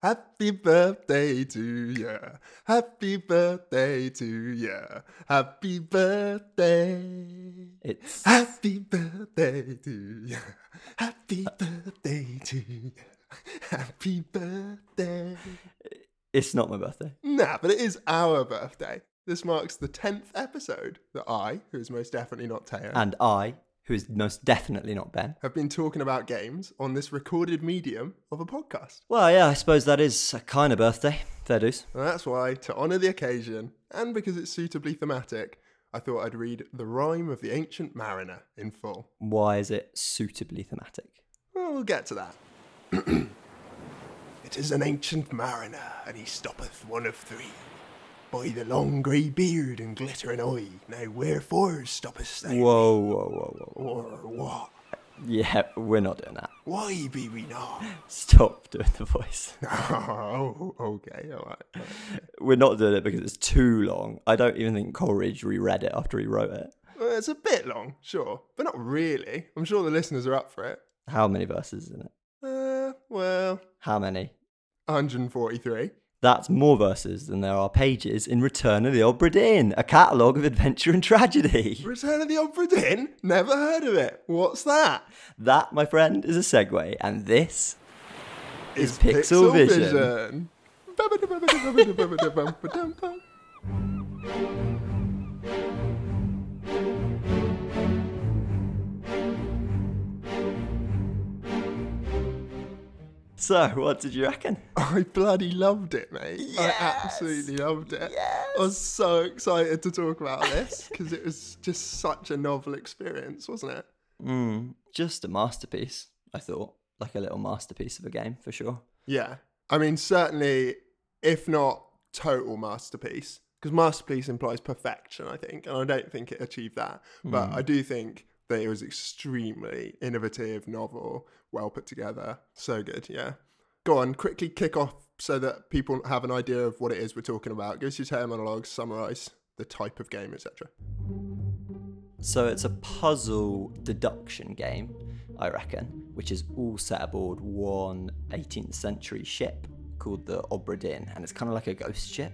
Happy birthday to you. Happy birthday to you. Happy birthday. It's Happy birthday to you. Happy birthday to you. Happy birthday. it's not my birthday. Nah, but it is our birthday. This marks the 10th episode that I, who is most definitely not Teo, And I, who is most definitely not Ben. have been talking about games on this recorded medium of a podcast. Well, yeah, I suppose that is a kind of birthday. Fair dues. And that's why, to honour the occasion, and because it's suitably thematic, I thought I'd read The Rime of the Ancient Mariner in full. Why is it suitably thematic? Well, we'll get to that. It is an ancient mariner, and he stoppeth one of three. By the long grey beard and glittering eye, now wherefore stoppest thou? Whoa. Or what? Yeah, we're not doing that. Why be we not? Stop doing the voice. Oh, okay, all right. We're not doing it because it's too long. I don't even think Coleridge reread it after he wrote it. Well, it's a bit long, sure, but not really. I'm sure the listeners are up for it. How many verses is in it? Well, How many? 143. That's more verses than there are pages in Return of the Obra Dinn, a catalogue of adventure and tragedy. Return of the Obra Dinn? Never heard of it. What's that? That, my friend, is a segue, and this is Pixel Vision. So, what did you reckon? I bloody loved it, mate. I absolutely loved it. I was so excited to talk about this because it was just such a novel experience, wasn't it? Just a masterpiece, I thought. Like a little masterpiece of a game, for sure. Yeah. I mean, certainly, if not total masterpiece, because masterpiece implies perfection, I think, and I don't think it achieved that. But I do think that it was extremely innovative, novel, well put together. So good, yeah. Go on, quickly kick off so that people have an idea of what it is we're talking about. Give us your Teo monologues, summarise the type of game, etc. So it's a puzzle deduction game, I reckon, which is all set aboard one 18th century ship called the Obra Dinn, and it's kind of like a ghost ship.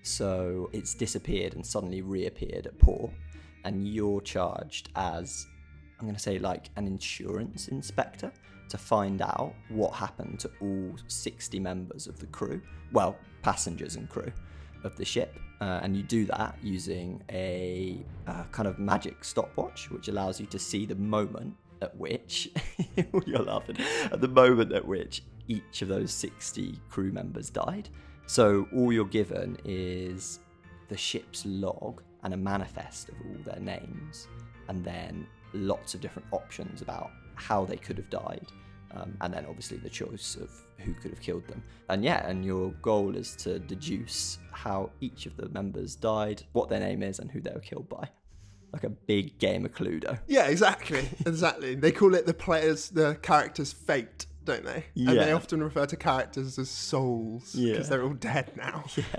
So it's disappeared and suddenly reappeared at port, and you're charged as, I'm going to say, like an insurance inspector to find out what happened to all 60 members of the crew, well, passengers and crew of the ship. And you do that using a kind of magic stopwatch, which allows you to see the moment at which, you're laughing, at the moment at which each of those 60 crew members died. So all you're given is the ship's log and a manifest of all their names, and then lots of different options about how they could have died, and then obviously the choice of who could have killed them. And your goal is to deduce how each of the members died, what their name is, and who they were killed by. Like a big game of Cluedo. Yeah, exactly. They call it the character's fate, don't they? Yeah. And they often refer to characters as souls because they're all dead now. Yeah.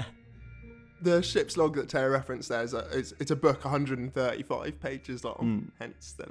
The ship's log that Teo referenced there it's a book 135 pages long, hence the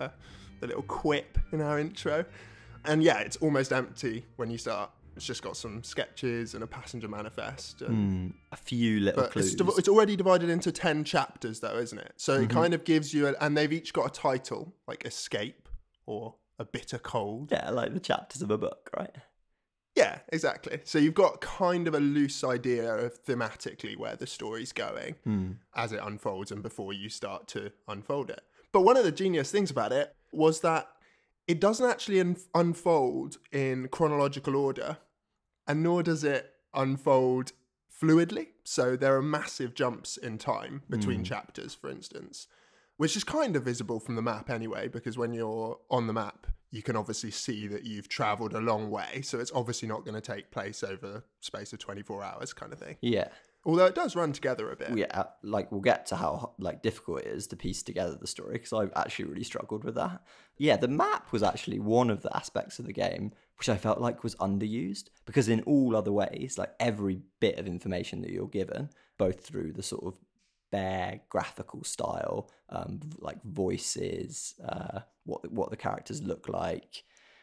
little quip in our intro. And yeah, it's almost empty when you start. It's just got some sketches and a passenger manifest. And, A few little but clues. it's already divided into 10 chapters though, isn't it? So it kind of gives you, and they've each got a title, like Escape or A Bitter Cold. Yeah, like the chapters of a book, right? Yeah, exactly. So you've got kind of a loose idea of thematically where the story's going as it unfolds and before you start to unfold it. But one of the genius things about it was that it doesn't actually unfold in chronological order, and nor does it unfold fluidly. So there are massive jumps in time between chapters, for instance, which is kind of visible from the map anyway, because when you're on the map, you can obviously see that you've travelled a long way. So it's obviously not going to take place over the space of 24 hours kind of thing. Yeah. Although it does run together a bit. Yeah, like we'll get to how difficult it is to piece together the story, because I've actually really struggled with that. Yeah, the map was actually one of the aspects of the game which I felt like was underused, because in all other ways, like every bit of information that you're given, both through the sort of bare graphical style, like voices, what the characters look like,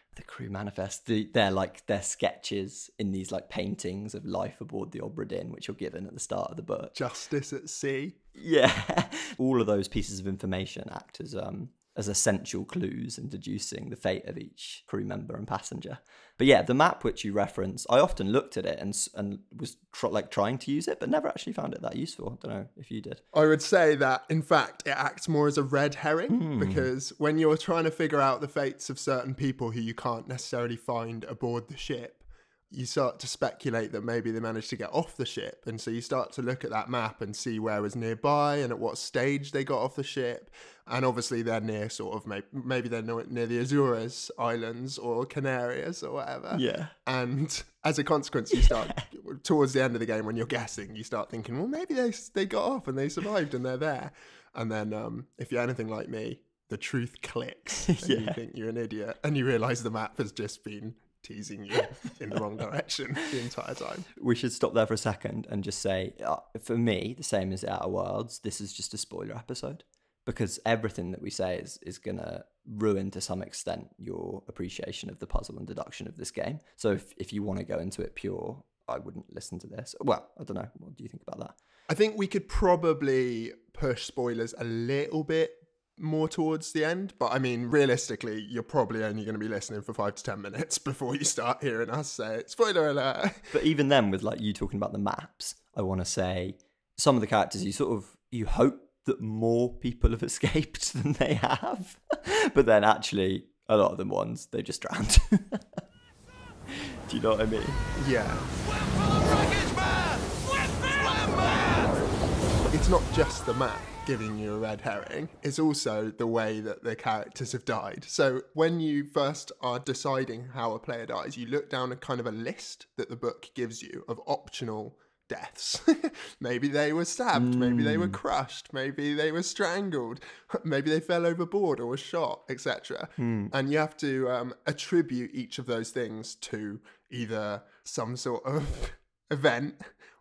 The crew manifest, they're sketches in these like paintings of life aboard the Obra Dinn, which are given at the start of the book. Justice at sea. Yeah. All of those pieces of information act as essential clues in deducing the fate of each crew member and passenger. But yeah, the map which you reference, I often looked at it and was trying to use it, but never actually found it that useful. I don't know if you did. I would say that, in fact, it acts more as a red herring, because when you're trying to figure out the fates of certain people who you can't necessarily find aboard the ship, you start to speculate that maybe they managed to get off the ship. And so you start to look at that map and see where was nearby and at what stage they got off the ship. And obviously they're near sort of, maybe they're near the Azores Islands or Canarias or whatever. Yeah. And as a consequence, you start, towards the end of the game when you're guessing, you start thinking, well, maybe they got off and they survived and they're there. And then if you're anything like me, the truth clicks and you think you're an idiot and you realise the map has just been teasing you in the wrong direction the entire time. We should stop there for a second and just say, for me, the same as Outer Worlds, this is just a spoiler episode, because everything that we say is going to ruin to some extent your appreciation of the puzzle and deduction of this game. So if you want to go into it pure, I wouldn't listen to this. Well, I don't know. What do you think about that? I think we could probably push spoilers a little bit more towards the end, but I mean, realistically, you're probably only going to be listening for 5 to 10 minutes before you start hearing us say spoiler alert. But even then, with like you talking about the maps, I want to say some of the characters you hope that more people have escaped than they have, but then actually a lot of them ones they've just drowned. Do you know what I mean? Yeah. It's not just the map giving you a red herring, it's also the way that the characters have died. So when you first are deciding how a player dies, you look down a kind of a list that the book gives you of optional deaths. Maybe they were stabbed, maybe they were crushed, maybe they were strangled, maybe they fell overboard or were shot, etc. And you have to attribute each of those things to either some sort of event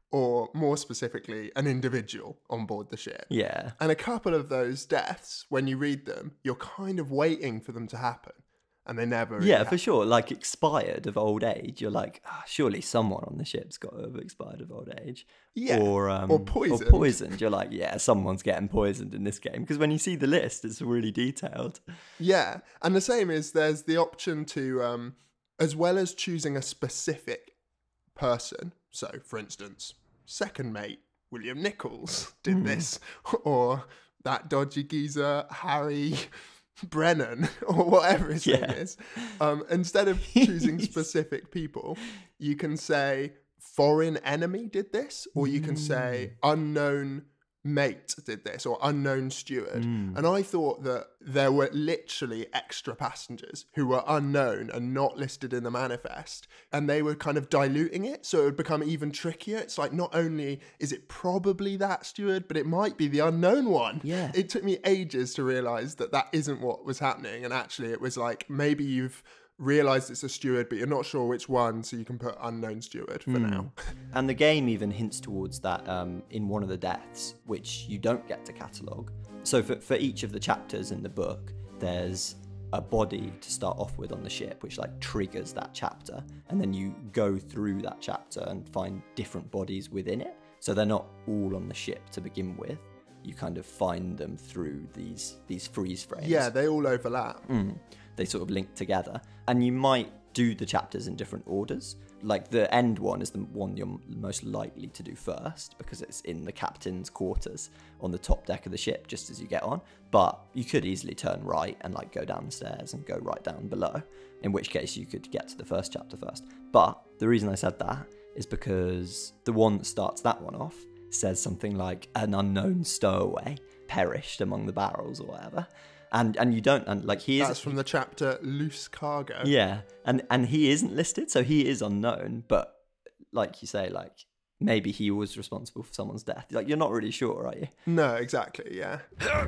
or more specifically, an individual on board the ship. Yeah. And a couple of those deaths, when you read them, you're kind of waiting for them to happen. And they never really happen. For sure. Like expired of old age. You're like, surely someone on the ship's got to have expired of old age. Yeah. Or poisoned. Or poisoned. You're like, yeah, someone's getting poisoned in this game. Because when you see the list, it's really detailed. Yeah. And the same is there's the option to, as well as choosing a specific person. So, for instance, second mate William Nichols did this, or that dodgy geezer Harry Brennan, or whatever his name is. Instead of choosing specific people, you can say foreign enemy did this, or you can say unknown mate did this, or unknown steward. And I thought that there were literally extra passengers who were unknown and not listed in the manifest, and they were kind of diluting it, so it would become even trickier. It's like, not only is it probably that steward, but it might be the unknown one. Yeah. It took me ages to realize that isn't what was happening, and actually it was like, maybe you've realised it's a steward, but you're not sure which one, so you can put unknown steward for now. And the game even hints towards that in one of the deaths, which you don't get to catalogue. So for each of the chapters in the book, there's a body to start off with on the ship, which like triggers that chapter. And then you go through that chapter and find different bodies within it. So they're not all on the ship to begin with. You kind of find them through these freeze frames. Yeah, they all overlap. They sort of link together. And you might do the chapters in different orders. Like the end one is the one you're most likely to do first, because it's in the captain's quarters on the top deck of the ship just as you get on. But you could easily turn right and like go down the stairs and go right down below, in which case you could get to the first chapter first. But the reason I said that is because the one that starts that one off says something like an unknown stowaway perished among the barrels or whatever. And you don't, and like he is. That's from the chapter Loose Cargo. Yeah, and he isn't listed, so he is unknown. But like you say, like maybe he was responsible for someone's death. Like you're not really sure, are you? No, exactly. Yeah.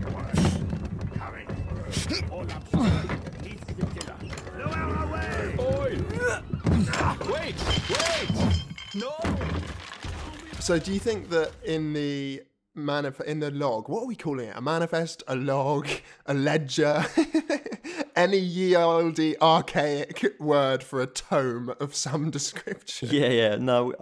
Wait! No. So, do you think that in the log, what are we calling it? A manifest, a log, a ledger, any ye olde archaic word for a tome of some description. Yeah. No,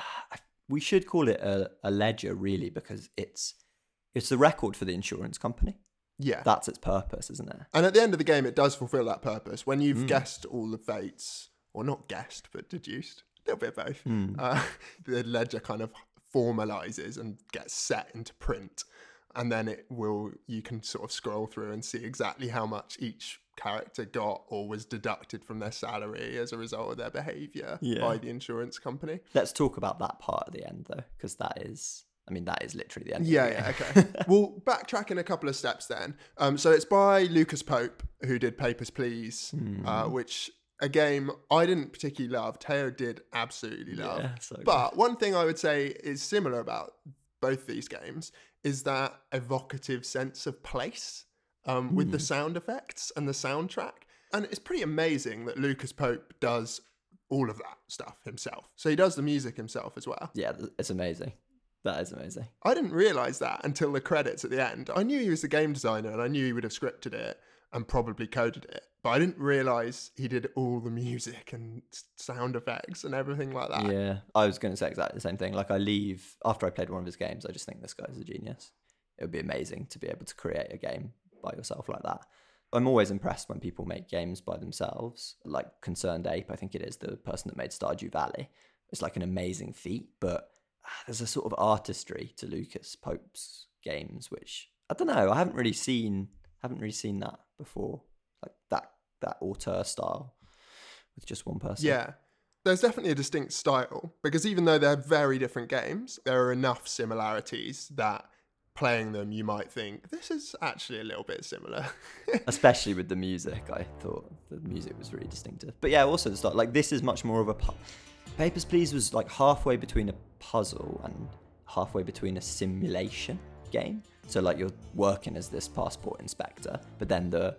we should call it a ledger, really, because it's the record for the insurance company. Yeah. That's its purpose, isn't it? And at the end of the game, it does fulfill that purpose. When you've guessed all the fates, or not guessed, but deduced, a little bit of both, the ledger kind of formalizes and gets set into print. And then you can sort of scroll through and see exactly how much each character got or was deducted from their salary as a result of their behavior by the insurance company. Let's talk about that part at the end, though, because that is literally the end. Okay. Well, backtracking a couple of steps then. So it's by Lucas Pope, who did Papers, Please, which a game I didn't particularly love. Teo did absolutely love. Yeah, so but one thing I would say is similar about both these games is that evocative sense of place with the sound effects and the soundtrack. And it's pretty amazing that Lucas Pope does all of that stuff himself. So he does the music himself as well. Yeah, it's amazing. That is amazing. I didn't realise that until the credits at the end. I knew he was the game designer and I knew he would have scripted it and probably coded it. But I didn't realise he did all the music and sound effects and everything like that. Yeah, I was going to say exactly the same thing. Like, I leave, after I played one of his games, I just think this guy's a genius. It would be amazing to be able to create a game by yourself like that. I'm always impressed when people make games by themselves. Like Concerned Ape, I think it is, the person that made Stardew Valley. It's like an amazing feat, but there's a sort of artistry to Lucas Pope's games, which, I don't know, I haven't really seen that before. Like that auteur style with just one person. Yeah. There's definitely a distinct style, because even though they're very different games, there are enough similarities that playing them, you might think, this is actually a little bit similar. Especially with the music. I thought the music was really distinctive. But yeah, also the start. Like, this is much more of a... Papers, Please was like halfway between a puzzle and halfway between a simulation game. So like you're working as this passport inspector, but then the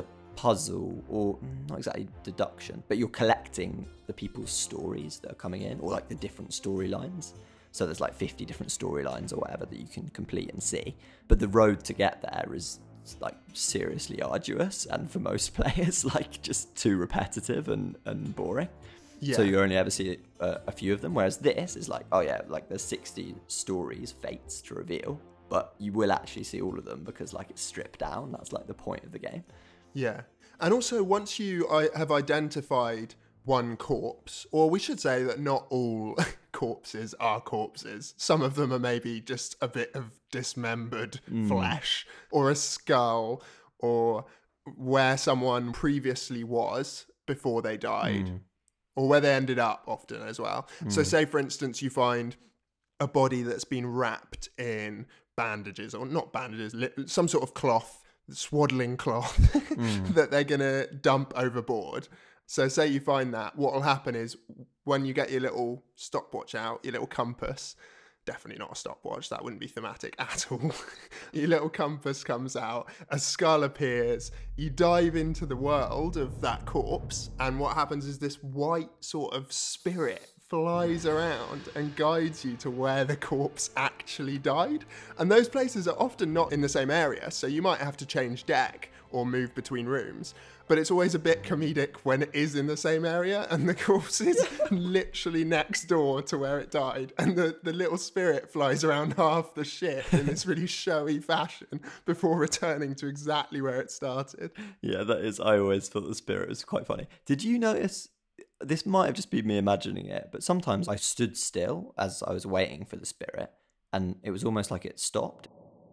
puzzle, or not exactly deduction, but you're collecting the people's stories that are coming in, or like the different storylines. So there's like 50 different storylines or whatever that you can complete and see. But the road to get there is like seriously arduous, and for most players, like just too repetitive and boring. Yeah. So you only ever see a few of them, whereas this is like, oh yeah, like there's 60 stories, fates to reveal, but you will actually see all of them because like it's stripped down. That's like the point of the game. Yeah. And also, once you have identified one corpse, or we should say that not all corpses are corpses. Some of them are maybe just a bit of dismembered flesh, or a skull, or where someone previously was before they died, or where they ended up often as well. So say, for instance, you find a body that's been wrapped in bandages, or not bandages, some sort of cloth, swaddling cloth that they're going to dump overboard. So say you find that, what will happen is when you get your little stopwatch out, your little compass, definitely not a stopwatch, that wouldn't be thematic at all. Your little compass comes out, a skull appears, you dive into the world of that corpse, and what happens is this white sort of spirit flies around and guides you to where the corpse actually died. And those places are often not in the same area, so you might have to change deck or move between rooms. But it's always a bit comedic when it is in the same area and the corpse is literally next door to where it died. And the little spirit flies around half the ship in this really showy fashion before returning to exactly where it started. Yeah, that is, I always thought the spirit was quite funny. Did you notice, this might have just been me imagining it, but sometimes I stood still as I was waiting for the spirit and it was almost like it stopped.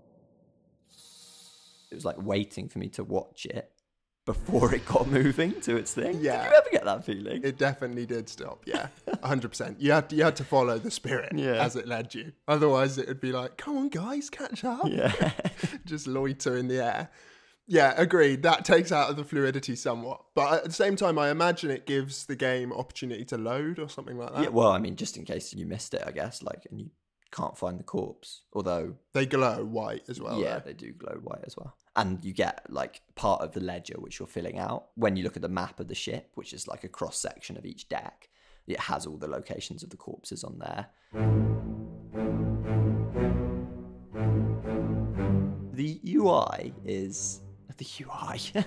It was like waiting for me to watch it before it got moving to its thing. Yeah. Did you ever get that feeling? It definitely did stop, yeah. 100%. You had to follow the spirit as it led you. Otherwise it would be like, come on guys, catch up. Yeah. Just loiter in the air. Yeah, agreed. That takes out of the fluidity somewhat. But at the same time, I imagine it gives the game opportunity to load or something like that. Yeah, well, I mean, just in case you missed it, I guess, like, and you can't find the corpse, although... They glow white as well. Yeah, they do glow white as well. And you get, like, part of the ledger which you're filling out. When you look at the map of the ship, which is like a cross-section of each deck, it has all the locations of the corpses on there. The UI is... The UI.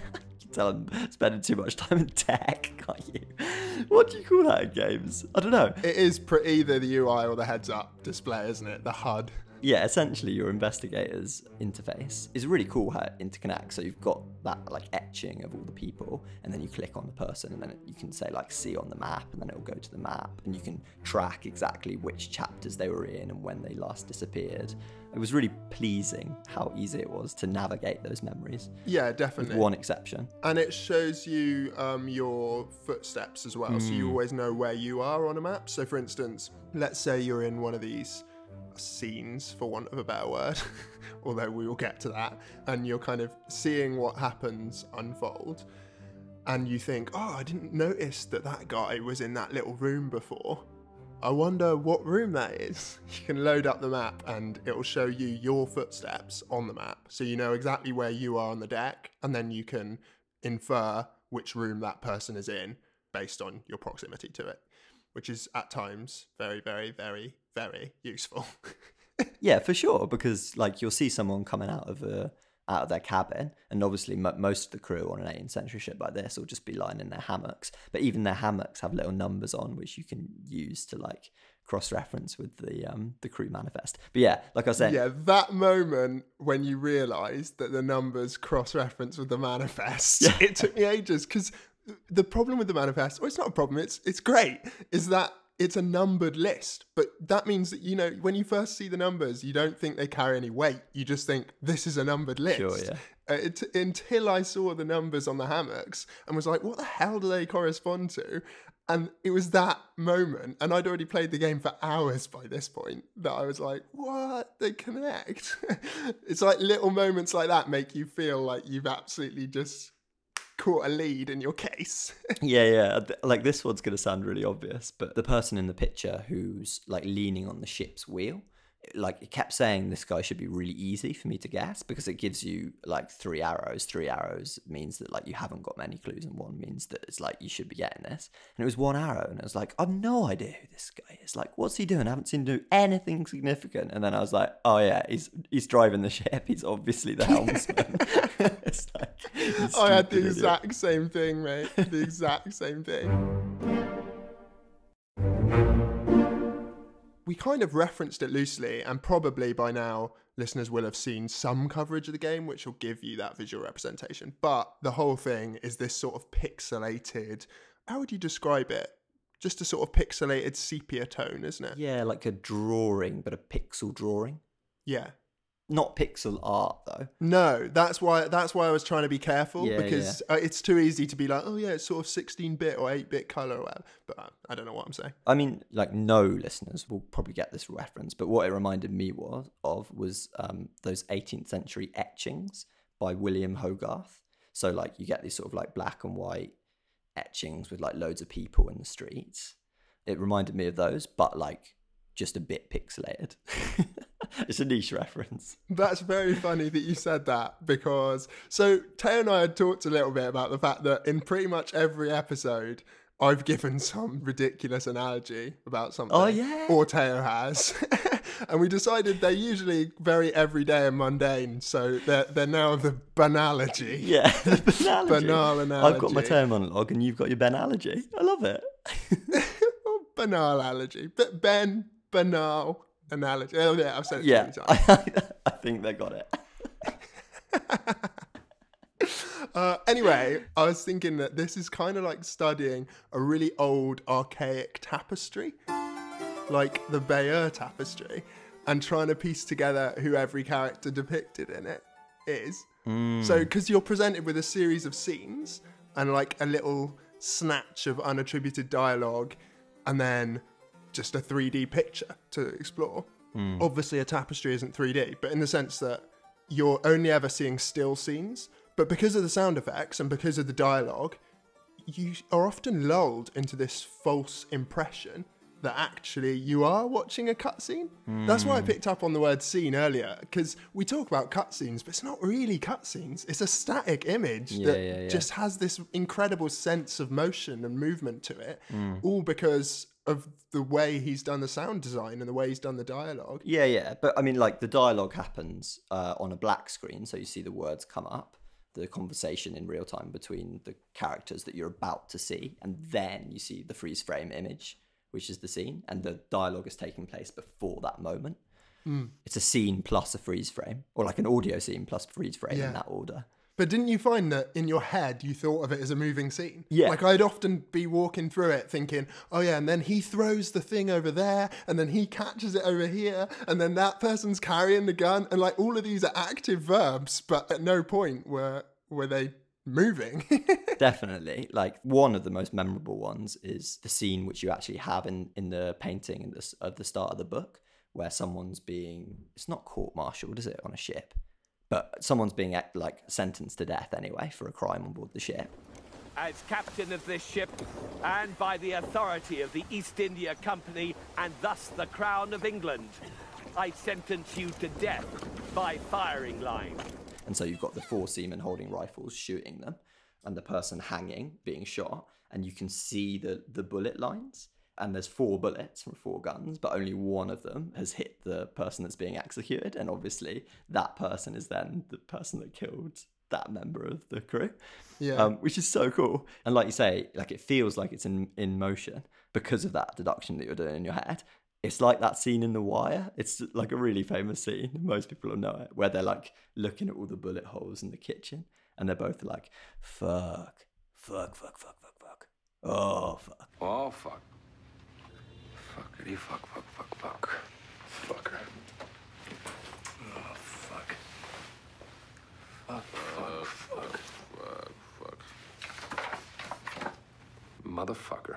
Tell I'm spending too much time in tech, can't you? What do you call that in games? I don't know. It is either the UI or the heads-up display, isn't it? The HUD. Yeah, essentially your investigator's interface is really cool how it interconnects. So you've got that like etching of all the people, and then you click on the person, and then you can say like see on the map, and then it'll go to the map, and you can track exactly which chapters they were in and when they last disappeared. It was really pleasing how easy it was to navigate those memories. Yeah, definitely. With one exception. And it shows you your footsteps as well, so you always know where you are on a map. So for instance, let's say you're in one of these scenes, for want of a better word, although we will get to that, and you're kind of seeing what happens unfold, and you think, oh, I didn't notice that guy was in that little room before. I wonder what room that is. You can load up the map and it will show you your footsteps on the map, so you know exactly where you are on the deck, and then you can infer which room that person is in based on your proximity to it, which is at times very, very, very, very useful. Yeah, for sure, because like you'll see someone coming out of their cabin, and obviously most of the crew on an 18th century ship like this will just be lying in their hammocks, but even their hammocks have little numbers on which you can use to like cross-reference with the crew manifest. But yeah, like I was saying, yeah, that moment when you realise that the numbers cross-reference with the manifest, yeah. It took me ages, because the problem with the manifest, or it's not a problem, it's great, is that it's a numbered list. But that means that, you know, when you first see the numbers, you don't think they carry any weight. You just think this is a numbered list. Sure, yeah. Until I saw the numbers on the hammocks and was like, what the hell do they correspond to? And it was that moment, and I'd already played the game for hours by this point, that I was like, what? They connect. It's like little moments like that make you feel like you've absolutely just caught a lead in your case. yeah. Like this one's going to sound really obvious, but the person in the picture who's like leaning on the ship's wheel, like it kept saying this guy should be really easy for me to guess, because it gives you like 3 arrows. 3 arrows means that like you haven't got many clues, and 1 means that it's like you should be getting this. And it was 1 arrow, and it was like, I've no idea who this guy is. Like, what's he doing? I haven't seen him do anything significant. And then I was like, oh yeah, he's driving the ship. He's obviously the helmsman. It's like, I had the exact same thing, mate. The exact same thing. We kind of referenced it loosely, and probably by now listeners will have seen some coverage of the game which will give you that visual representation. But the whole thing is this sort of pixelated, how would you describe it? Just a sort of pixelated sepia tone, isn't it? Yeah, like a drawing, but a pixel drawing. Yeah. Not pixel art though. No, that's why I was trying to be careful, because yeah. It's too easy to be like, oh yeah, it's sort of 16-bit or 8-bit color or whatever. But I don't know what I'm saying. I mean, like no listeners will probably get this reference, but what it reminded me of was those 18th century etchings by William Hogarth. So like you get these sort of like black and white etchings with like loads of people in the streets. It reminded me of those, but like just a bit pixelated. It's a niche reference. That's very funny that you said that, because so Teo and I had talked a little bit about the fact that in pretty much every episode I've given some ridiculous analogy about something. Oh yeah. Or Teo has. And we decided they're usually very everyday and mundane, so they're now the banalogy. Yeah, the banalogy. Banal analogy. I've got my Teo monologue and you've got your banalogy. I love it. Banalogy. But banal analogy. Oh yeah, I've said it yeah, 3 times. I think they got it. Anyway, I was thinking that this is kind of like studying a really old archaic tapestry, like the Bayeux tapestry, and trying to piece together who every character depicted in it is. So, because you're presented with a series of scenes and like a little snatch of unattributed dialogue, and then just a 3D picture to explore. Obviously a tapestry isn't 3D, but in the sense that you're only ever seeing still scenes, but because of the sound effects and because of the dialogue, you are often lulled into this false impression that actually you are watching a cutscene. That's why I picked up on the word scene earlier, because we talk about cutscenes, but it's not really cutscenes. It's a static image that just has this incredible sense of motion and movement to it, all because of the way he's done the sound design and the way he's done the dialogue. Yeah. But I mean, like the dialogue happens on a black screen, so you see the words come up. the conversation in real time between the characters that you're about to see, and then you see the freeze frame image, which is the scene, and the dialogue is taking place before that moment. It's a scene plus a freeze frame, or like an audio scene plus freeze frame in that order. But didn't you find that in your head you thought of it as a moving scene? Yeah. Like I'd often be walking through it thinking, oh yeah, and then he throws the thing over there, and then he catches it over here, and then that person's carrying the gun, and like all of these are active verbs, but at no point were they moving. Definitely. Like one of the most memorable ones is the scene which you actually have in the painting at the start of the book, where someone's it's not court-martialed, is it, on a ship? But someone's being like sentenced to death anyway for a crime on board the ship. As captain of this ship, and by the authority of the East India Company, and thus the Crown of England, I sentence you to death by firing line. And so you've got the 4 seamen holding rifles shooting them, and the person hanging, being shot, and you can see the bullet lines. And there's 4 bullets from 4 guns, but only one of them has hit the person that's being executed. And obviously that person is then the person that killed that member of the crew. Yeah. Which is so cool. And like you say, like it feels like it's in motion because of that deduction that you're doing in your head. It's like that scene in The Wire. It's like a really famous scene. Most people will know it, where they're like looking at all the bullet holes in the kitchen, and they're both like, fuck. Oh, fuck. Oh, fuck. Fuckity fuck. Fucker. Oh, fuck. Fuck. Motherfucker.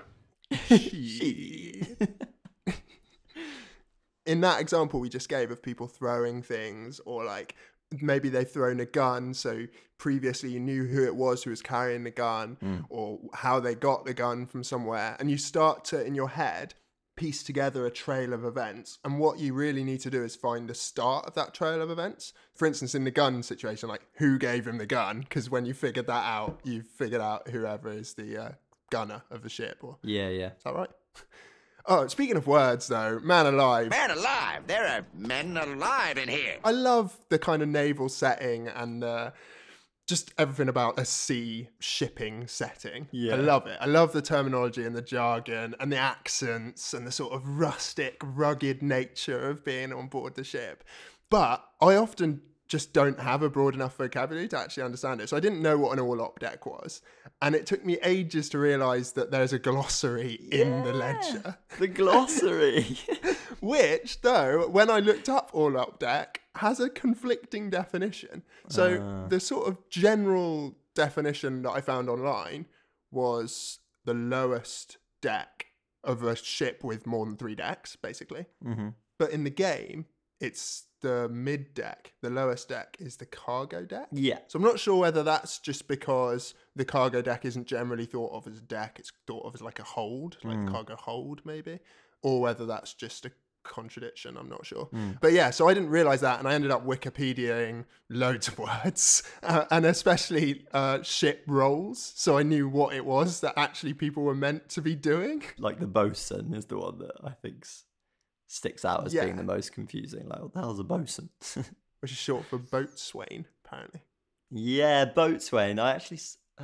In that example we just gave of people throwing things, or like maybe they've thrown a gun, so previously you knew who it was who was carrying the gun, or how they got the gun from somewhere, and you start to, in your head, piece together a trail of events. And what you really need to do is find the start of that trail of events. For instance, in the gun situation, like who gave him the gun? Because when you figured that out, you've figured out whoever is the gunner of the ship. Or Yeah. is that right? Oh, speaking of words, though, man alive. Man alive! There are men alive in here. I love the kind of naval setting and just everything about a sea shipping setting. Yeah. I love it. I love the terminology and the jargon and the accents and the sort of rustic, rugged nature of being on board the ship. But I often just don't have a broad enough vocabulary to actually understand it. So I didn't know what an all-op deck was. And it took me ages to realise that there's a glossary in the ledger. The glossary. Which, though, when I looked up all-up deck, has a conflicting definition. So the sort of general definition that I found online was the lowest deck of a ship with more than 3 decks, basically. Mm-hmm. But in the game, it's the mid deck. The lowest deck is the cargo deck. Yeah. So I'm not sure whether that's just because the cargo deck isn't generally thought of as a deck. It's thought of as like a hold, like cargo hold maybe, or whether that's just a contradiction. I'm not sure. But yeah, so I didn't realize that, and I ended up Wikipediaing loads of words, and especially ship roles. So I knew what it was that actually people were meant to be doing. Like the bosun is the one that I think sticks out as Yeah. being the most confusing. Like, what the hell's a bosun? Which is short for boatswain, apparently. Yeah, boatswain. I actually,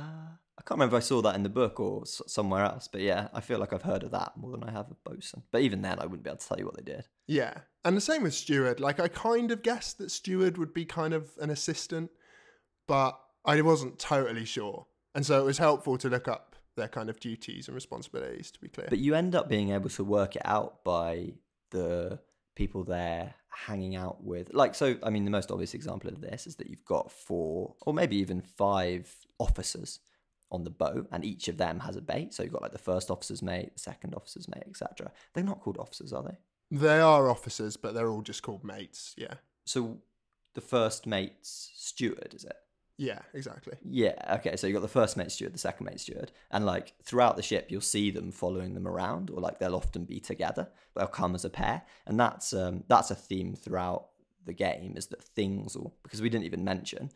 I can't remember if I saw that in the book or somewhere else, but yeah, I feel like I've heard of that more than I have of bosun. But even then, I wouldn't be able to tell you what they did. Yeah. And the same with steward. Like, I kind of guessed that steward would be kind of an assistant, but I wasn't totally sure. And so it was helpful to look up their kind of duties and responsibilities, to be clear. But you end up being able to work it out by the people there hanging out with. Like, so, I mean, the most obvious example of this is that you've got 4 or maybe even 5 officers on the boat, and each of them has a mate. So you've got like the first officer's mate, the second officer's mate, etc. They're not called officers, are they? They are officers, but they're all just called mates. Yeah. So the first mate's steward, is it? Yeah, exactly. Yeah, okay, so you got the first mate steward, the second mate steward, and like throughout the ship you'll see them following them around, or like they'll often be together. They'll come as a pair, and that's a theme throughout the game, is that things will, because we didn't even mention,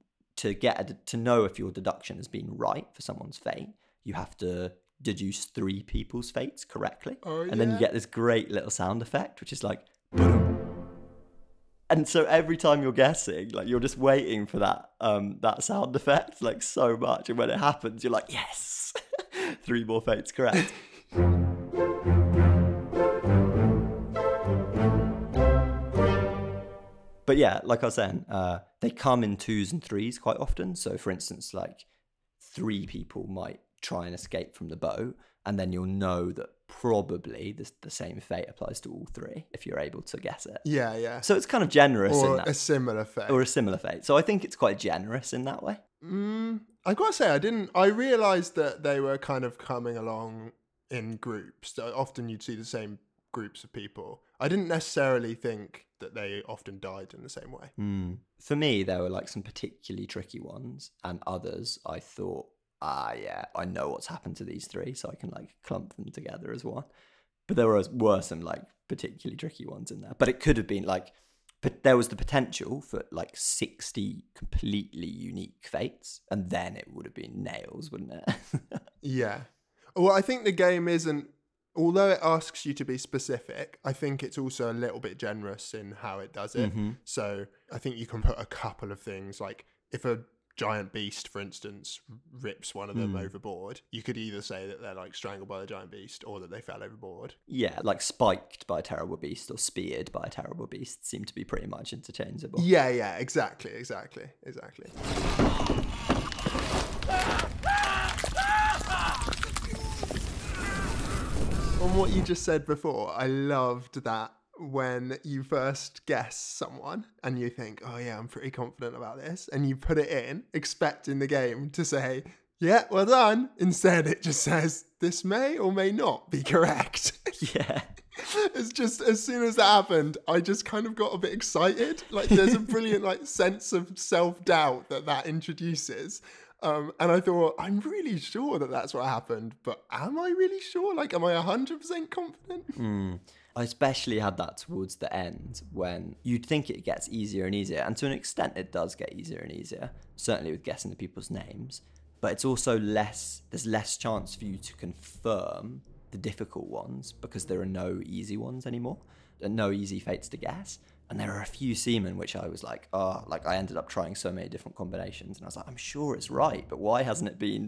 to know if your deduction has been right for someone's fate, you have to deduce 3 people's fates correctly. Oh, and then you yeah. get this great little sound effect, which is like boom. And so every time you're guessing, like you're just waiting for that sound effect, like so much. And when it happens, you're like, yes, 3 more fates correct. But yeah, like I was saying, they come in 2s and 3s quite often. So for instance, like 3 people might try and escape from the boat, and then you'll know that probably the same fate applies to all 3 if you're able to guess it. Yeah, yeah. So it's kind of generous Or in that. a similar fate. Or a similar fate. So I think it's quite generous in that way. I've got to say, I realised that they were kind of coming along in groups. So often you'd see the same groups of people. I didn't necessarily think that they often died in the same way. For me, there were like some particularly tricky ones, and others I thought, yeah, I know what's happened to these 3, so I can like clump them together as one. But there were some like particularly tricky ones in there. But it could have been like, but there was the potential for like 60 completely unique fates, and then it would have been nails, wouldn't it? Yeah. Well, I think the game isn't, although it asks you to be specific, I think it's also a little bit generous in how it does it. So I think you can put a couple of things, like if a giant beast, for instance, rips one of them overboard, you could either say that they're like strangled by the giant beast or that they fell overboard. Yeah, like spiked by a terrible beast or speared by a terrible beast seem to be pretty much interchangeable. Yeah, exactly. On what you just said before, I loved that when you first guess someone and you think, oh yeah, I'm pretty confident about this, and you put it in expecting the game to say, yeah, well done. Instead, it just says, this may or may not be correct. Yeah. It's just, as soon as that happened, I just kind of got a bit excited. Like there's a brilliant like sense of self-doubt that introduces. And I thought, I'm really sure that that's what happened, but am I really sure? Like, am I 100% confident? I especially had that towards the end when you'd think it gets easier and easier. And to an extent, it does get easier and easier, certainly with guessing the people's names. But it's also there's less chance for you to confirm the difficult ones because there are no easy ones anymore. There are no easy fates to guess. And there are a few seamen which I was like, I ended up trying so many different combinations, and I was like, I'm sure it's right, but why hasn't it been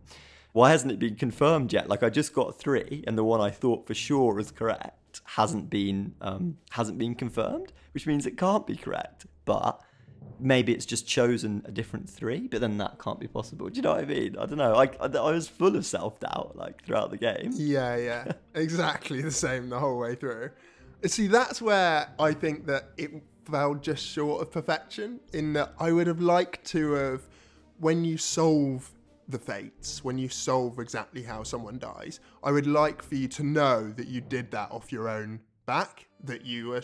confirmed yet? Like I just got 3, and the one I thought for sure was correct hasn't been confirmed, which means it can't be correct. But maybe it's just chosen a different 3, but then that can't be possible. Do you know what I mean? I don't know. I was full of self-doubt like throughout the game. Yeah, exactly the same the whole way through. See, that's where I think that it fell just short of perfection, in that I would have liked to have, when you solve the fates, when you solve exactly how someone dies, I would like for you to know that you did that off your own back, that your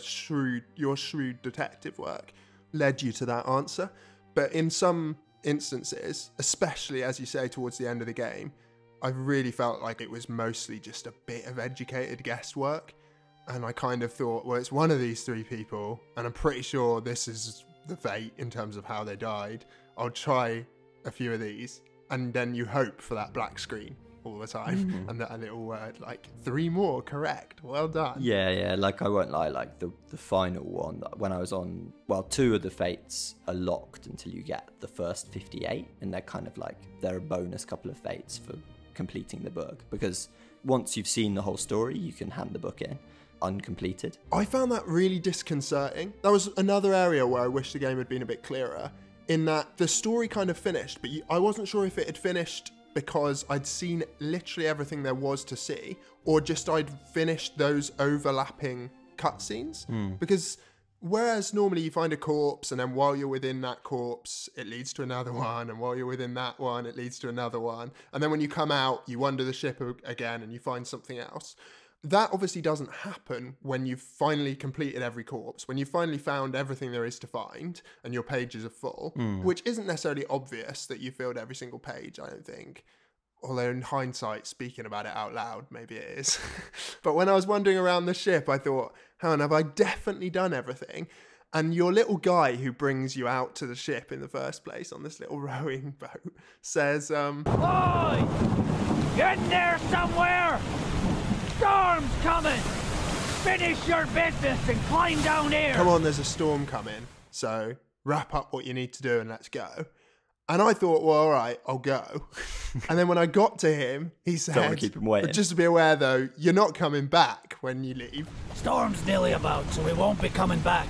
shrewd detective work led you to that answer. But in some instances, especially as you say towards the end of the game, I really felt like it was mostly just a bit of educated guesswork. And I kind of thought, well, it's one of these 3 people, and I'm pretty sure this is the fate in terms of how they died. I'll try a few of these. And then you hope for that black screen all the time. And that little word, like, 3 more correct. Well done. Yeah. Like, I won't lie, like, the final one, when I was on, 2 of the fates are locked until you get the first 58. And they're kind of like, they're a bonus couple of fates for completing the book. Because once you've seen the whole story, you can hand the book in uncompleted. I found that really disconcerting. That was another area where I wish the game had been a bit clearer, in that the story kind of finished, but I wasn't sure if it had finished because I'd seen literally everything there was to see, or just I'd finished those overlapping cutscenes. Because whereas normally you find a corpse, and then while you're within that corpse, it leads to another one, and while you're within that one, it leads to another one, and then when you come out, you wander the ship again and you find something else. That obviously doesn't happen when you've finally completed every corpse, when you've finally found everything there is to find and your pages are full, which isn't necessarily obvious that you filled every single page, I don't think. Although in hindsight, speaking about it out loud, maybe it is. But when I was wandering around the ship, I thought, hang on, have I definitely done everything? And your little guy who brings you out to the ship in the first place on this little rowing boat says, Oi! Get in there somewhere! Storm's coming! Finish your business and climb down here! Come on, there's a storm coming, so wrap up what you need to do and let's go. And I thought, well, all right, I'll go. And then when I got to him, he said, Don't wanna keep him waiting. "But just to be aware, though, you're not coming back when you leave." Storm's nearly about, so we won't be coming back.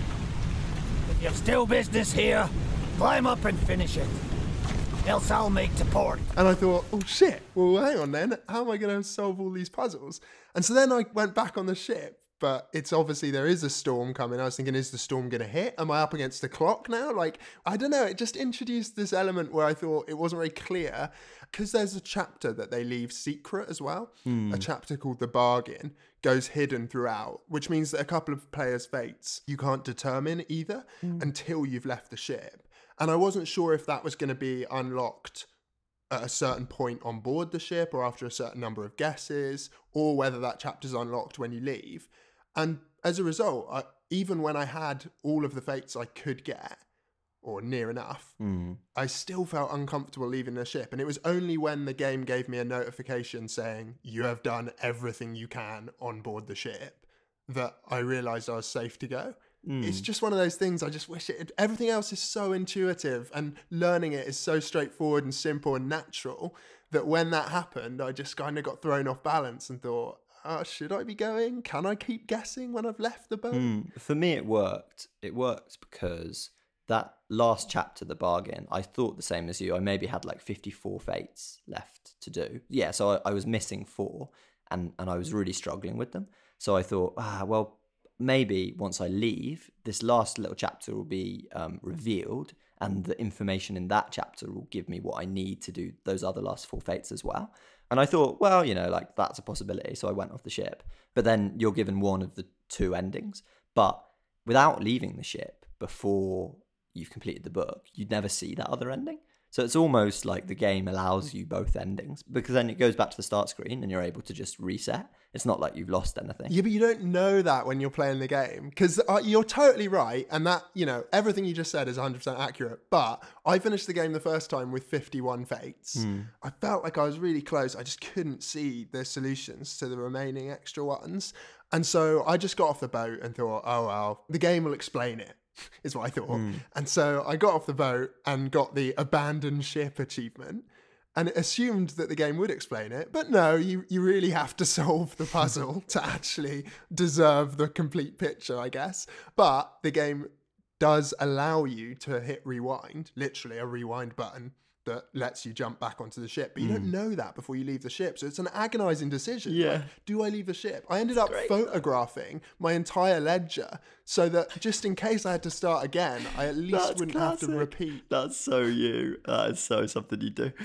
If you've still business here, climb up and finish it. Else I'll make to port. And I thought, oh shit, well, hang on then. How am I going to solve all these puzzles? And so then I went back on the ship, but it's obviously there is a storm coming. I was thinking, is the storm going to hit? Am I up against the clock now? Like, I don't know. It just introduced this element where I thought it wasn't very clear, because there's a chapter that they leave secret as well. A chapter called The Bargain goes hidden throughout, which means that a couple of players' fates you can't determine either until you've left the ship. And I wasn't sure if that was going to be unlocked at a certain point on board the ship or after a certain number of guesses, or whether that chapter's unlocked when you leave. And as a result, even when I had all of the fates I could get, or near enough, I still felt uncomfortable leaving the ship. And it was only when the game gave me a notification saying, you have done everything you can on board the ship, that I realised I was safe to go. It's just one of those things. I just wish everything else is so intuitive and learning it is so straightforward and simple and natural that when that happened, I just kind of got thrown off balance and thought, should I be going? Can I keep guessing when I've left the boat? For me, it worked. It worked because that last chapter, The Bargain, I thought the same as you. I maybe had like 54 fates left to do. Yeah, so I was missing 4 and I was really struggling with them. So I thought, well, maybe once I leave, this last little chapter will be revealed, and the information in that chapter will give me what I need to do those other last 4 fates as well. And I thought, well, like that's a possibility. So I went off the ship. But then you're given one of the 2 endings. But without leaving the ship before you've completed the book, you'd never see that other ending. So it's almost like the game allows you both endings, because then it goes back to the start screen and you're able to just reset. It's not like you've lost anything. Yeah, but you don't know that when you're playing the game, because you're totally right. And that, everything you just said is 100% accurate. But I finished the game the first time with 51 fates. I felt like I was really close. I just couldn't see the solutions to the remaining extra ones. And so I just got off the boat and thought, oh, well, the game will explain it, is what I thought. And so I got off the boat and got the abandoned ship achievement. And it assumed that the game would explain it. But no, you really have to solve the puzzle to actually deserve the complete picture, I guess. But the game does allow you to hit rewind, literally a rewind button that lets you jump back onto the ship. But you don't know that before you leave the ship. So it's an agonizing decision. Yeah. Like, do I leave the ship? I ended up photographing my entire ledger so that just in case I had to start again, I at least wouldn't have to repeat. That's so you. That is so something you do.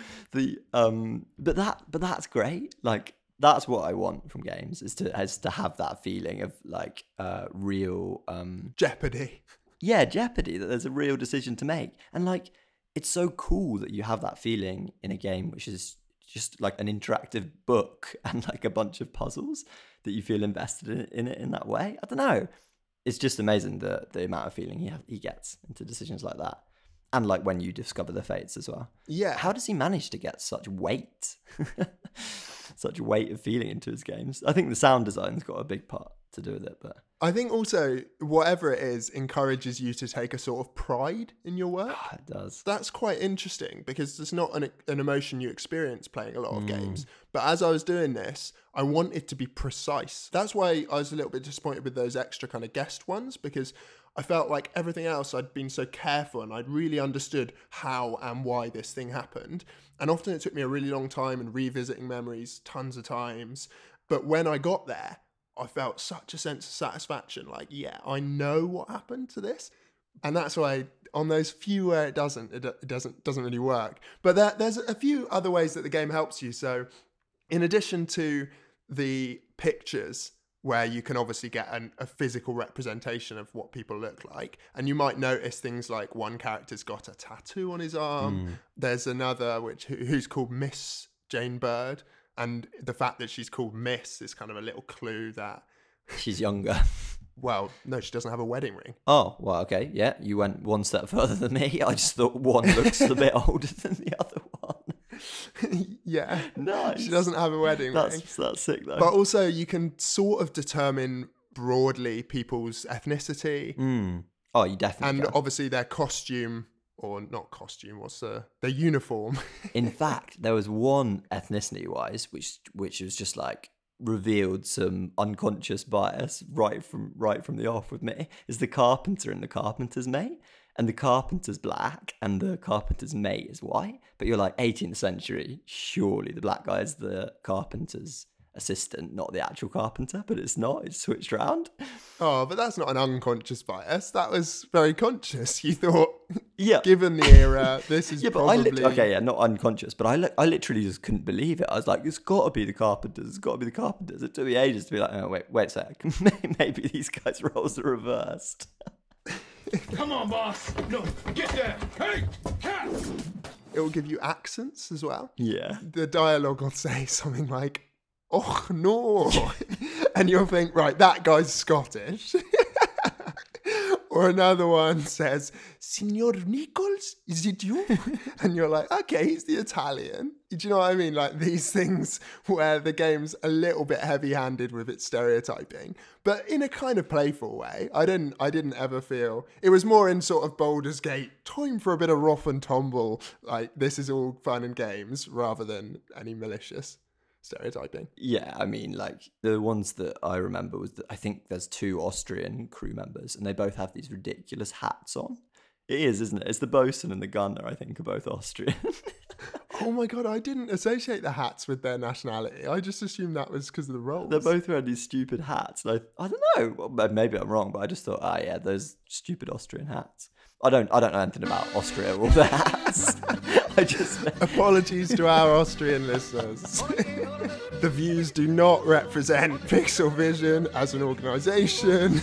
But that's great. Like, that's what I want from games, is to have that feeling of like real Jeopardy. Yeah, jeopardy, that there's a real decision to make. And like, it's so cool that you have that feeling in a game which is just like an interactive book and like a bunch of puzzles, that you feel invested in it in that way. I don't know. It's just amazing the amount of feeling he gets into decisions like that. And like when you discover the fates as well. Yeah. How does he manage to get such weight? Such weight of feeling into his games? I think the sound design's got a big part to do with it, but I think also whatever it is encourages you to take a sort of pride in your work. It does. That's quite interesting, because it's not an emotion you experience playing a lot of games. But as I was doing this, I wanted to be precise. That's why I was a little bit disappointed with those extra kind of guest ones, because I felt like everything else I'd been so careful and I'd really understood how and why this thing happened. And often it took me a really long time and revisiting memories tons of times. But when I got there, I felt such a sense of satisfaction. Like, yeah, I know what happened to this. And that's why on those few where it doesn't really work. But there's a few other ways that the game helps you. So in addition to the pictures, where you can obviously get a physical representation of what people look like. And you might notice things like one character's got a tattoo on his arm. There's another who's called Miss Jane Bird. And the fact that she's called Miss is kind of a little clue that she's younger. Well, no, she doesn't have a wedding ring. Oh, well, okay. Yeah, you went one step further than me. I just thought one looks a bit older than the other one. Yeah. Nice. She doesn't have a wedding ring. That's sick, though. But also, you can sort of determine broadly people's ethnicity. Oh, you definitely And can. obviously their costume, or not costume, their uniform. In fact, there was one ethnicity-wise, which was just like revealed some unconscious bias right from the off with me. Is the carpenter and the carpenter's mate, and the carpenter's black and the carpenter's mate is white. But you're like 18th century, surely the black guy is the carpenter's assistant, not the actual carpenter. But it's not. It's switched around. Oh, but that's not an unconscious bias. That was very conscious. You thought, Yeah. given the era, this is Yeah, but probably... not unconscious, but I literally just couldn't believe it. I was like, it's got to be the carpenters. It's got to be the carpenters. It took me ages to be like, oh, wait a sec. Maybe these guys' roles are reversed. Come on, boss. No, get there. Hey, cat. It will give you accents as well. Yeah. The dialogue will say something like, oh, no. And you'll think, right, that guy's Scottish. Or another one says, Signor Nichols, is it you? And you're like, okay, he's the Italian. Do you know what I mean? Like these things where the game's a little bit heavy-handed with its stereotyping, but in a kind of playful way. I didn't ever feel... It was more in sort of Baldur's Gate, time for a bit of rough and tumble, like this is all fun and games, rather than any malicious stereotyping. Yeah, I mean, like the ones that I remember was that I think there's 2 Austrian crew members and they both have these ridiculous hats on. It is, isn't it? It's the bosun and the gunner, I think, are both Austrian. Oh my God, I didn't associate the hats with their nationality. I just assumed that was because of the roles. They're both wearing these stupid hats. And I don't know, well, maybe I'm wrong, but I just thought, yeah, those stupid Austrian hats. I don't know anything about Austria or the hats. I just... Apologies to our Austrian listeners. The views do not represent Pixel Vision as an organisation.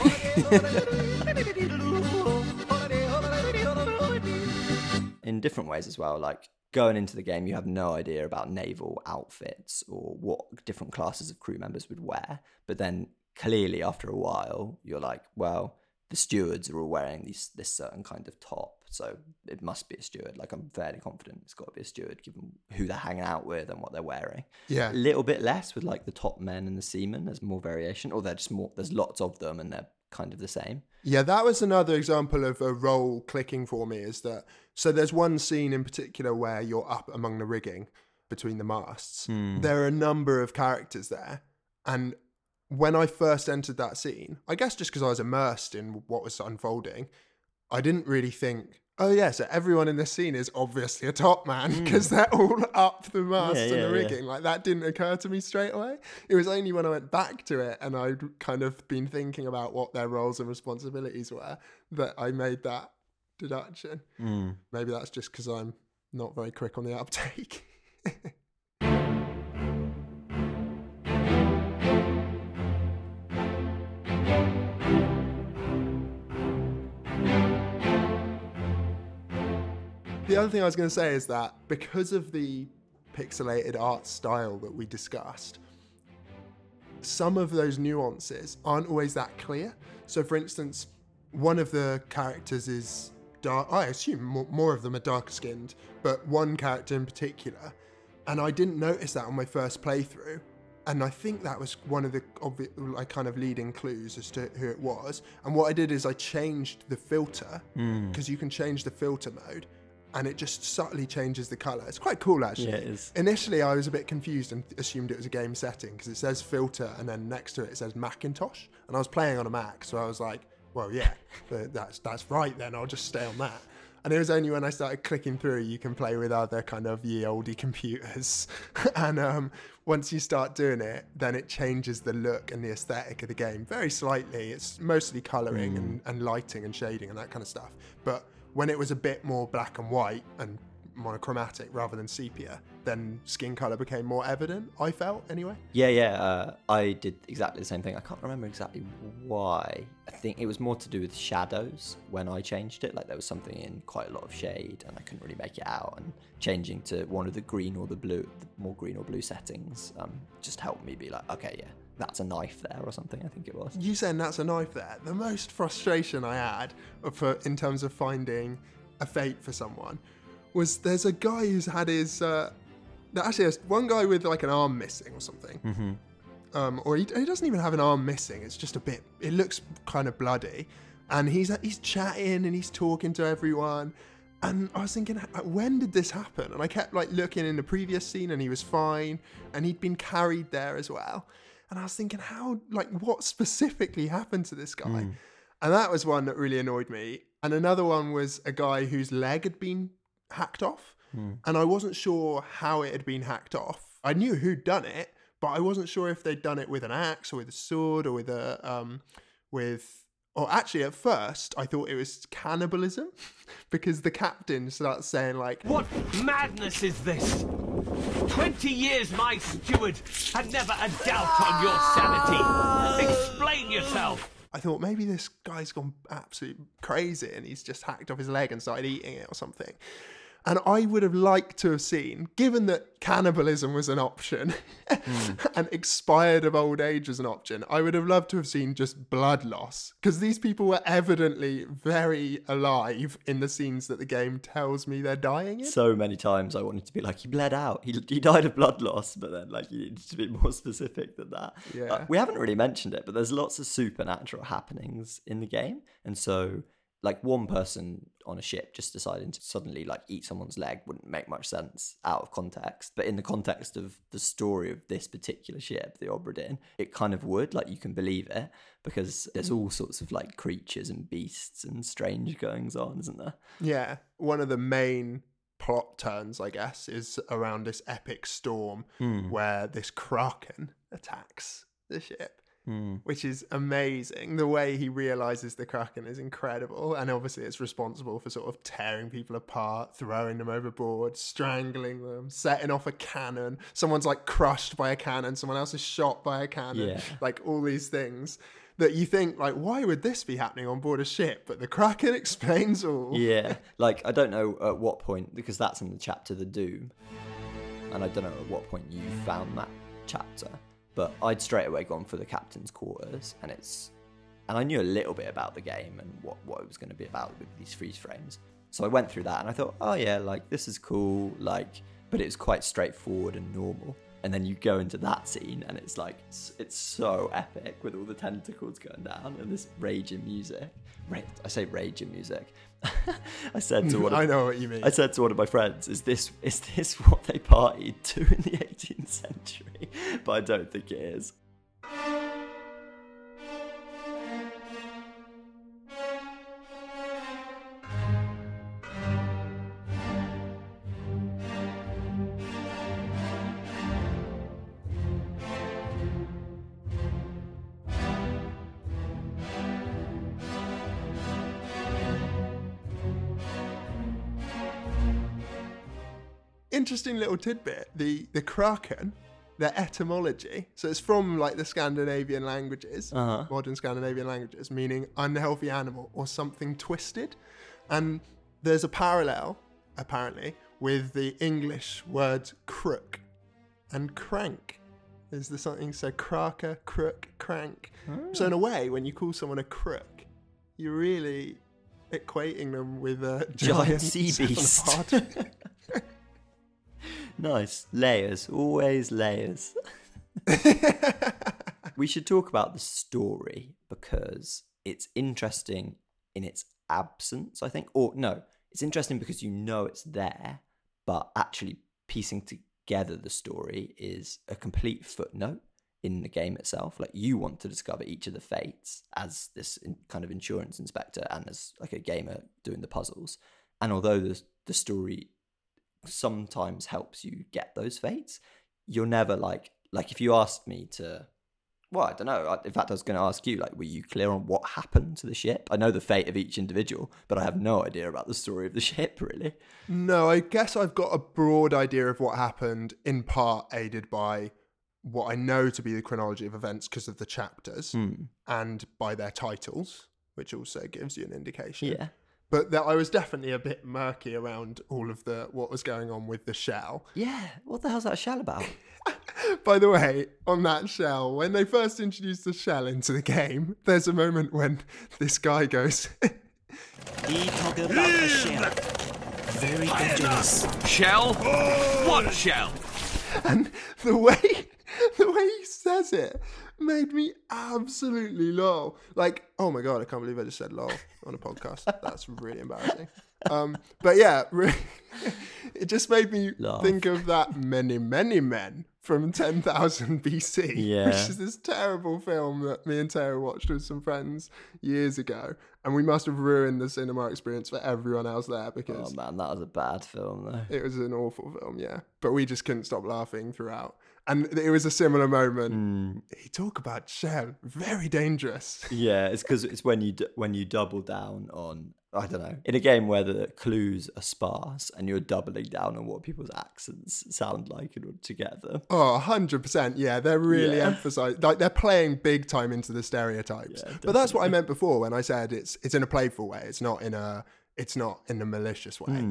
In different ways as well, like going into the game, you have no idea about naval outfits or what different classes of crew members would wear. But then clearly after a while, you're like, well, the stewards are all wearing this certain kind of top, so it must be a steward. Like, I'm fairly confident it's got to be a steward, given who they're hanging out with and what they're wearing. Yeah. A little bit less with, like, the top men and the seamen. There's more variation, or they're just more... There's lots of them, and they're kind of the same. Yeah, that was another example of a role clicking for me, is that... So there's one scene in particular where you're up among the rigging between the masts. There are a number of characters there, and... When I first entered that scene, I guess just because I was immersed in what was unfolding, I didn't really think, oh yeah, so everyone in this scene is obviously a top man because they're all up the mast and the rigging. Like that didn't occur to me straight away. It was only when I went back to it and I'd kind of been thinking about what their roles and responsibilities were that I made that deduction. Maybe that's just because I'm not very quick on the uptake. The other thing I was going to say is that because of the pixelated art style that we discussed, some of those nuances aren't always that clear. So, for instance, one of the characters is dark. I assume more of them are darker skinned, but one character in particular. And I didn't notice that on my first playthrough. And I think that was one of the obvious, like, kind of leading clues as to who it was. And what I did is I changed the filter, because you can change the filter mode. And it just subtly changes the colour. It's quite cool, actually. Yeah, it is. Initially, I was a bit confused and assumed it was a game setting because it says filter and then next to it says Macintosh. And I was playing on a Mac, so I was like, well, yeah, that's right then. I'll just stay on that. And it was only when I started clicking through, you can play with other kind of ye olde computers. And once you start doing it, then it changes the look and the aesthetic of the game very slightly. It's mostly colouring and lighting and shading and that kind of stuff. But when it was a bit more black and white and monochromatic rather than sepia, then skin colour became more evident, I felt, anyway. Yeah, I did exactly the same thing. I can't remember exactly why. I think it was more to do with shadows when I changed it. Like, there was something in quite a lot of shade and I couldn't really make it out. And changing to one of the green or the blue, the more green or blue settings, just helped me be like, okay, yeah, that's a knife there or something, I think it was. You saying that's a knife there, the most frustration I had in terms of finding a fate for someone was there's a guy who's had his... actually, there's one guy with like an arm missing or something. or he doesn't even have an arm missing. It's just a bit, it looks kind of bloody. And he's chatting and he's talking to everyone. And I was thinking, when did this happen? And I kept like looking in the previous scene and he was fine. And he'd been carried there as well. And I was thinking, what specifically happened to this guy? And that was one that really annoyed me. And another one was a guy whose leg had been hacked off. And I wasn't sure how it had been hacked off. I knew who'd done it, but I wasn't sure if they'd done it with an axe or with a sword or or actually at first I thought it was cannibalism because the captain starts saying like, "What madness is this? 20 years my steward had never a doubt on your sanity. Explain yourself." I thought maybe this guy's gone absolutely crazy and he's just hacked off his leg and started eating it or something. And I would have liked to have seen, given that cannibalism was an option and expired of old age was an option, I would have loved to have seen just blood loss. Because these people were evidently very alive in the scenes that the game tells me they're dying in. So many times I wanted to be like, he bled out. He died of blood loss, but then like you needed to be more specific than that. Yeah. We haven't really mentioned it, but there's lots of supernatural happenings in the game. And so like one person on a ship just deciding to suddenly like eat someone's leg wouldn't make much sense out of context. But in the context of the story of this particular ship, the Obra Dinn, it kind of would, like you can believe it because there's all sorts of like creatures and beasts and strange goings on, isn't there? Yeah. One of the main plot turns, I guess, is around this epic storm where this Kraken attacks the ship. Which is amazing. The way he realizes the Kraken is incredible. And obviously it's responsible for sort of tearing people apart, throwing them overboard, strangling them, setting off a cannon. Someone's like crushed by a cannon. Someone else is shot by a cannon. Yeah. Like all these things that you think like, why would this be happening on board a ship? But the Kraken explains all. Yeah. Like, I don't know at what point, because that's in the chapter The Doom. And I don't know at what point you found that chapter. But I'd straight away gone for the captain's quarters, and I knew a little bit about the game and what it was going to be about with these freeze frames. So I went through that, and I thought, oh yeah, like this is cool, like, but it was quite straightforward and normal. And then you go into that scene, and it's like it's so epic with all the tentacles going down and this raging music. I say raging music. I said to one of, I know what you mean. I said to one of my friends, is this what they partied to in the 18th century? But I don't think it is. Interesting little tidbit. The Kraken, their etymology. So it's from like the Scandinavian languages, modern Scandinavian languages, meaning unhealthy animal or something twisted. And there's a parallel, apparently, with the English words crook and crank. Is there something so kraka, crook, crank? So in a way, when you call someone a crook, you're really equating them with a Giant sea beast. cephalopod. Nice. Layers. Always layers. We should talk about the story because it's interesting in its absence, I think. Or no, it's interesting because you know it's there, but actually piecing together the story is a complete footnote in the game itself. Like you want to discover each of the fates as this kind of insurance inspector and as like a gamer doing the puzzles. And although the story sometimes helps you get those fates, you're never like if you asked me to, well, I don't know, in fact I was going to ask you, like, were you clear on what happened to the ship? I know the fate of each individual, but I have no idea about the story of the ship, really. No, I guess I've got a broad idea of what happened, in part aided by what I know to be the chronology of events because of the chapters and by their titles, which also gives you an indication. Yeah. But I was definitely a bit murky around all of what was going on with the shell. Yeah, what the hell's that shell about? By the way, on that shell, when they first introduced the shell into the game, there's a moment when this guy goes... He talk about a shell. Very dangerous. Shell? What shell? And the way The way he says it made me absolutely lol. Like, oh my God, I can't believe I just said lol on a podcast. That's really embarrassing. But yeah, it just made me think of that Many, Many Men from 10,000 BC, which is this terrible film that me and Teo watched with some friends years ago. And we must have ruined the cinema experience for everyone else there because... Oh man, that was a bad film though. It was an awful film, yeah. But we just couldn't stop laughing throughout. And it was a similar moment. He talk about shell, very dangerous. Yeah, it's because it's when you double down on, I don't know, in a game where the clues are sparse and you're doubling down on what people's accents sound like in order to get them. Oh, 100%. Yeah, they're really emphasizing, like they're playing big time into the stereotypes. Yeah, but that's what I meant before when I said it's in a playful way. It's not in a malicious way.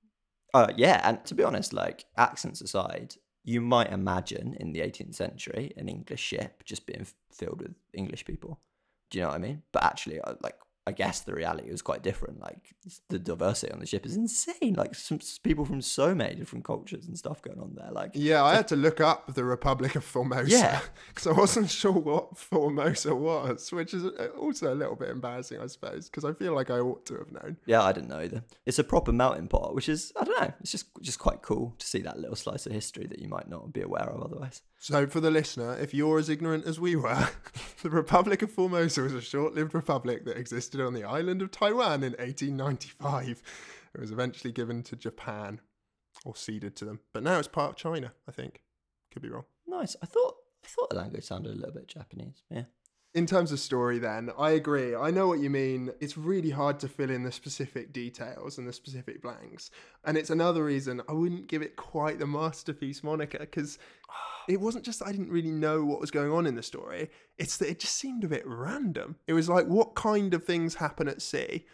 Yeah, and to be honest, like accents aside, you might imagine in the 18th century an English ship just being filled with English people. Do you know what I mean? But actually, I guess the reality was quite different. Like the diversity on the ship is insane. Like some people from so many different cultures and stuff going on there. Like I had to look up the Republic of Formosa because I wasn't sure what Formosa was, which is also a little bit embarrassing, I suppose, because I feel like I ought to have known. Yeah, I didn't know either. It's a proper melting pot, which is, I don't know, it's just quite cool to see that little slice of history that you might not be aware of otherwise. So for the listener, if you're as ignorant as we were, the Republic of Formosa was a short-lived republic that existed on the island of Taiwan in 1895. It was eventually given to Japan, or ceded to them. But now it's part of China, I think. Could be wrong. Nice. I thought the language sounded a little bit Japanese. Yeah. In terms of story then, I agree. I know what you mean. It's really hard to fill in the specific details and the specific blanks. And it's another reason I wouldn't give it quite the masterpiece moniker, because it wasn't just that I didn't really know what was going on in the story. It's that it just seemed a bit random. It was like, what kind of things happen at sea?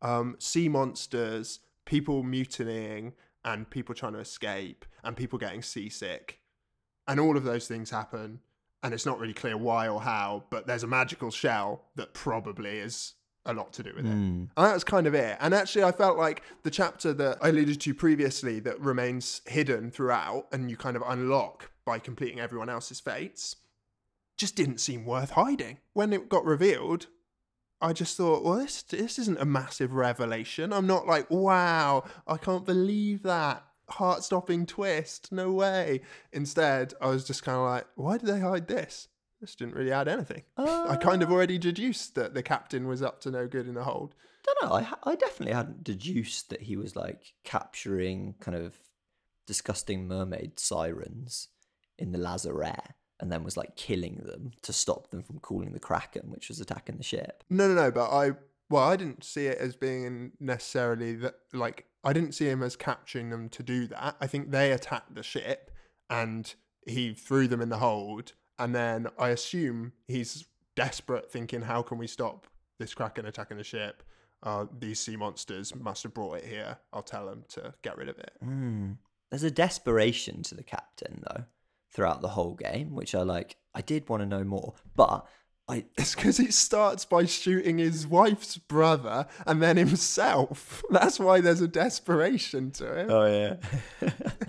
Sea monsters, people mutinying, and people trying to escape, and people getting seasick. And all of those things happen. And it's not really clear why or how, but there's a magical shell that probably is a lot to do with it. And that's kind of it. And actually, I felt like the chapter that I alluded to previously that remains hidden throughout and you kind of unlock by completing everyone else's fates just didn't seem worth hiding. When it got revealed, I just thought, well, this isn't a massive revelation. I'm not like, wow, I can't believe that. Heart-stopping twist, no way. Instead, I was just kind of like, why did they hide this? This didn't really add anything. I kind of already deduced that the captain was up to no good in the hold. Don't know, I definitely hadn't deduced that he was like capturing kind of disgusting mermaid sirens in the lazarette and then was like killing them to stop them from calling the Kraken, which was attacking the ship. No, but I didn't see it as being necessarily that, like, I didn't see him as capturing them to do that. I think they attacked the ship and he threw them in the hold. And then I assume he's desperate, thinking, how can we stop this Kraken attacking the ship? These sea monsters must have brought it here. I'll tell them to get rid of it. There's a desperation to the captain, though, throughout the whole game, which I did want to know more. But it's because it starts by shooting his wife's brother and then himself. That's why there's a desperation to him. Oh, yeah.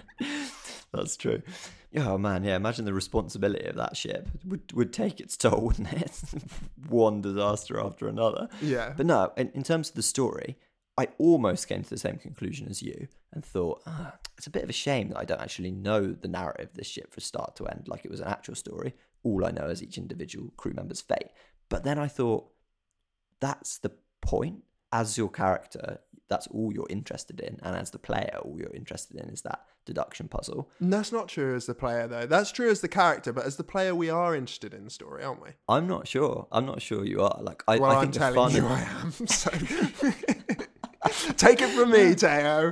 That's true. Oh, man, yeah. Imagine the responsibility of that ship. It would take its toll, wouldn't it? One disaster after another. Yeah. But no, in terms of the story, I almost came to the same conclusion as you and thought, it's a bit of a shame that I don't actually know the narrative of this ship from start to end, like it was an actual story. All I know is each individual crew member's fate. But then I thought, that's the point. As your character, that's all you're interested in. And as the player, all you're interested in is that deduction puzzle. And that's not true as the player, though. That's true as the character, but as the player, we are interested in the story, aren't we? I'm not sure you are. I think I'm telling you I am. So take it from me, Teo.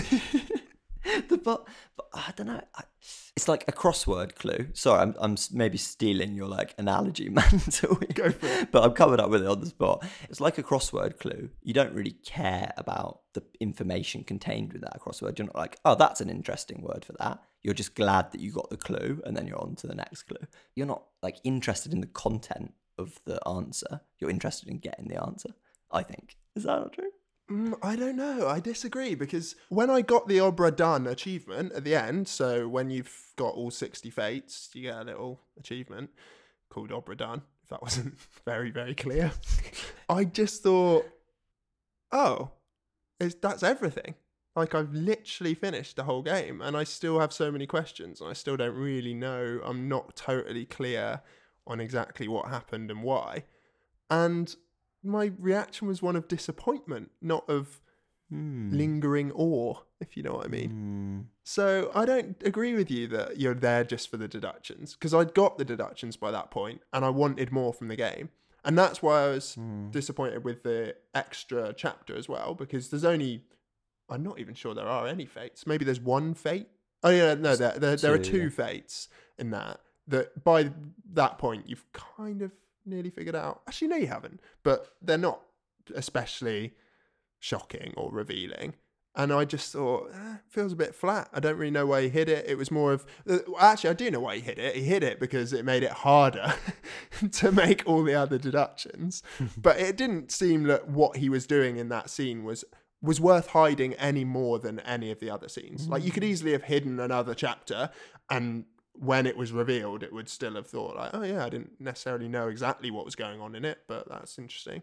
But I don't know. It's like a crossword clue. Sorry, I'm maybe stealing your analogy mantle. Go for it. But I'm coming up with it on the spot. It's like a crossword clue. You don't really care about the information contained with that crossword. You're not like, oh, that's an interesting word for that. You're just glad that you got the clue and then you're on to the next clue. You're not interested in the content of the answer. You're interested in getting the answer, I think. Is that not true? I don't know. I disagree, because when I got the Obra Dinn achievement at the end, so when you've got all 60 fates, you get a little achievement called Obra Dinn, if that wasn't very, very clear. I just thought, oh, that's everything. Like, I've literally finished the whole game and I still have so many questions and I still don't really know. I'm not totally clear on exactly what happened and why. And my reaction was one of disappointment, not of lingering awe, if you know what I mean. So I don't agree with you that you're there just for the deductions, because I'd got the deductions by that point and I wanted more from the game. And that's why I was disappointed with the extra chapter as well, because there's only, I'm not even sure there are any fates. Maybe there's one fate. Oh yeah, no, there are two fates in that by that point you've kind of nearly figured out. Actually, no, you haven't. But they're not especially shocking or revealing. And I just thought, feels a bit flat. I don't really know why he hid it. It was more of... Actually, I do know why he hid it. He hid it because it made it harder to make all the other deductions. But it didn't seem that what he was doing in that scene was worth hiding any more than any of the other scenes. Like, you could easily have hidden another chapter, and when it was revealed, it would still have thought, like, oh yeah, I didn't necessarily know exactly what was going on in it, but that's interesting.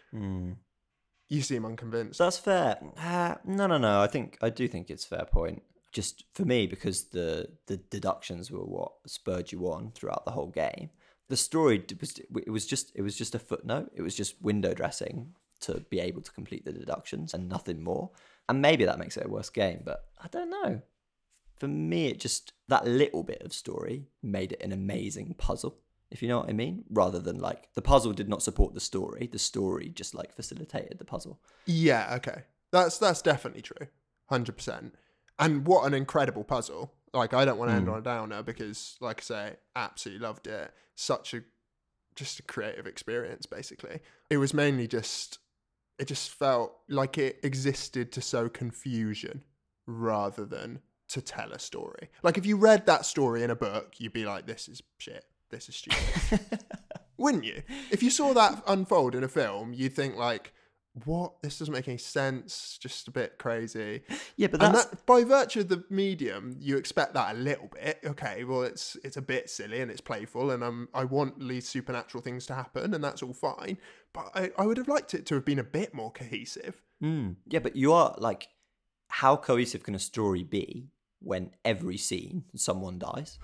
You seem unconvinced. That's fair. No. I do think it's a fair point. Just for me, because the deductions were what spurred you on throughout the whole game. The story was just a footnote. It was just window dressing to be able to complete the deductions and nothing more. And maybe that makes it a worse game, but I don't know. For me, it just, that little bit of story made it an amazing puzzle, if you know what I mean, rather than like the puzzle did not support the story just like facilitated the puzzle. Yeah, okay. That's definitely true. 100%. And what an incredible puzzle. Like, I don't want to end on a downer because, like I say, absolutely loved it. Just a creative experience, basically. It was mainly it just felt like it existed to sow confusion rather than to tell a story. Like, if you read that story in a book, you'd be like, this is shit. This is stupid. Wouldn't you? If you saw that unfold in a film, you'd think like, what? This doesn't make any sense. Just a bit crazy. Yeah, but that, by virtue of the medium, you expect that a little bit. Okay, well, it's a bit silly and it's playful, and I want these supernatural things to happen, and that's all fine. But I would have liked it to have been a bit more cohesive. Yeah, but you are like, how cohesive can a story be when every scene someone dies?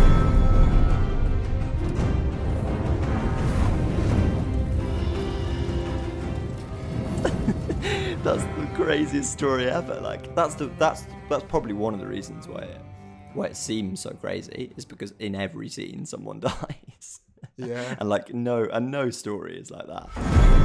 That's the craziest story ever. Like, that's probably one of the reasons why it seems so crazy, is because in every scene someone dies. Yeah. and no story is like that.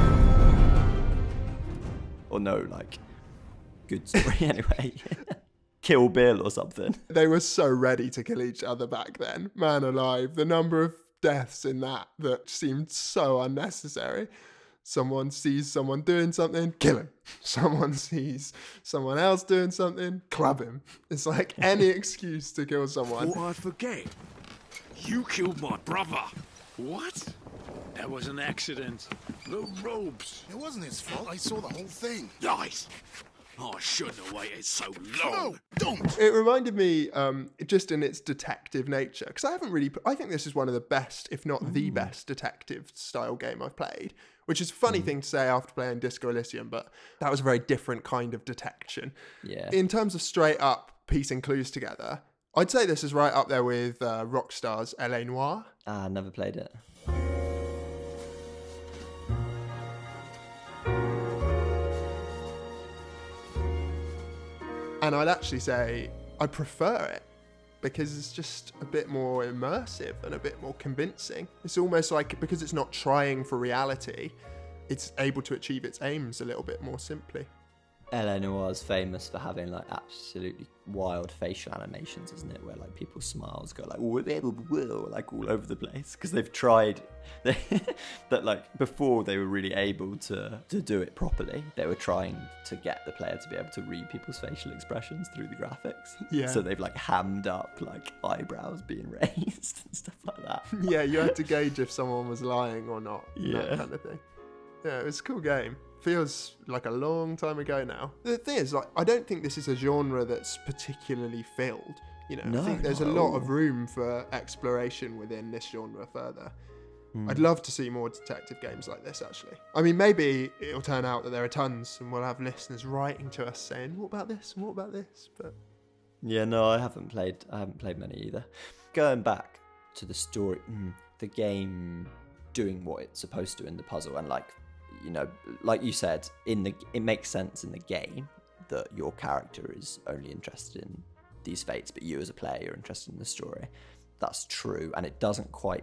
Or no, like, good story anyway. Kill Bill or something. They were so ready to kill each other back then. Man alive, the number of deaths in that seemed so unnecessary. Someone sees someone doing something, kill him. Someone sees someone else doing something, club him. It's like any excuse to kill someone. What I forget? You killed my brother. What? That was an accident. The robes. It wasn't his fault. I saw the whole thing. Lies. I shouldn't have waited so long. No, don't. It reminded me, just in its detective nature, because I think this is one of the best, if not the best, detective style game I've played, which is a funny thing to say after playing Disco Elysium, but that was a very different kind of detection. Yeah. In terms of straight up piecing clues together, I'd say this is right up there with Rockstar's L.A. Noire. Never played it. And I'd actually say I prefer it because it's just a bit more immersive and a bit more convincing. It's almost like, because it's not trying for reality, it's able to achieve its aims a little bit more simply. L.A. Noire is famous for having like absolutely wild facial animations, isn't it? Where like people's smiles go like whoa, like all over the place, because they've tried that like before they were really able to do it properly. They were trying to get the player to be able to read people's facial expressions through the graphics. Yeah. So they've like hammed up like eyebrows being raised and stuff like that. Yeah, you had to gauge if someone was lying or not. Yeah. That kind of thing. Yeah, it was a cool game. Feels like a long time ago now. The thing is, like, I don't think this is a genre that's particularly filled. You know, No, I think there's a not lot at of all. room for exploration within this genre further. I'd love to see more detective games like this, actually. I mean, maybe it'll turn out that there are tons and we'll have listeners writing to us saying, what about this and what about this? But Yeah, no, I haven't played many either. Going back to the story, the game doing what it's supposed to in the puzzle, and like, you know, like you said, it makes sense in the game that your character is only interested in these fates, but you as a player are interested in the story. That's true, and it doesn't quite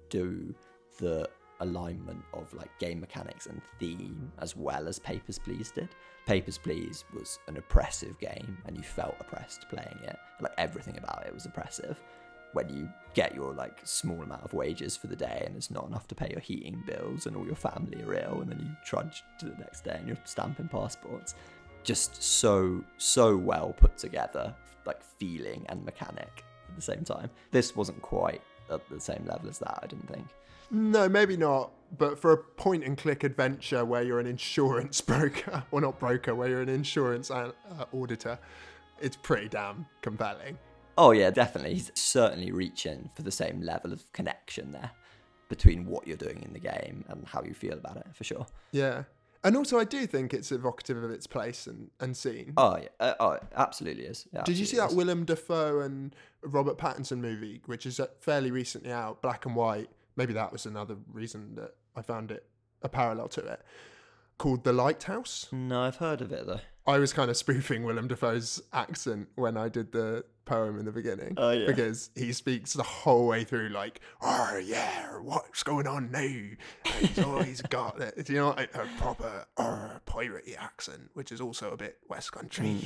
do the alignment of like game mechanics and theme as well as Papers, Please did. Papers, Please was an oppressive game and you felt oppressed playing it. Like everything about it was oppressive. When you get your like small amount of wages for the day and it's not enough to pay your heating bills and all your family are ill, and then you trudge to the next day and you're stamping passports. Just so well put together, like feeling and mechanic at the same time. This wasn't quite at the same level as that, I didn't think. no, maybe not. But for a point-and-click adventure where you're an insurance broker, well, not broker, where you're an insurance auditor, it's pretty damn compelling. Oh yeah, definitely. He's certainly reaching for the same level of connection there between what you're doing in the game and how you feel about it, for sure. Yeah. And also, I do think it's evocative of its place and scene. Oh yeah, it absolutely is. Yeah, Did you see absolutely that is. Willem Dafoe and Robert Pattinson movie, which is fairly recently out, black and white? Maybe that was another reason that I found it a parallel to it, called The Lighthouse. No, I've heard of it though. I was kind of spoofing Willem Dafoe's accent when I did the poem in the beginning. Oh, yeah. Because he speaks the whole way through like, oh yeah, what's going on now? And he's always got it. You know, a proper piratey accent, which is also a bit West Country.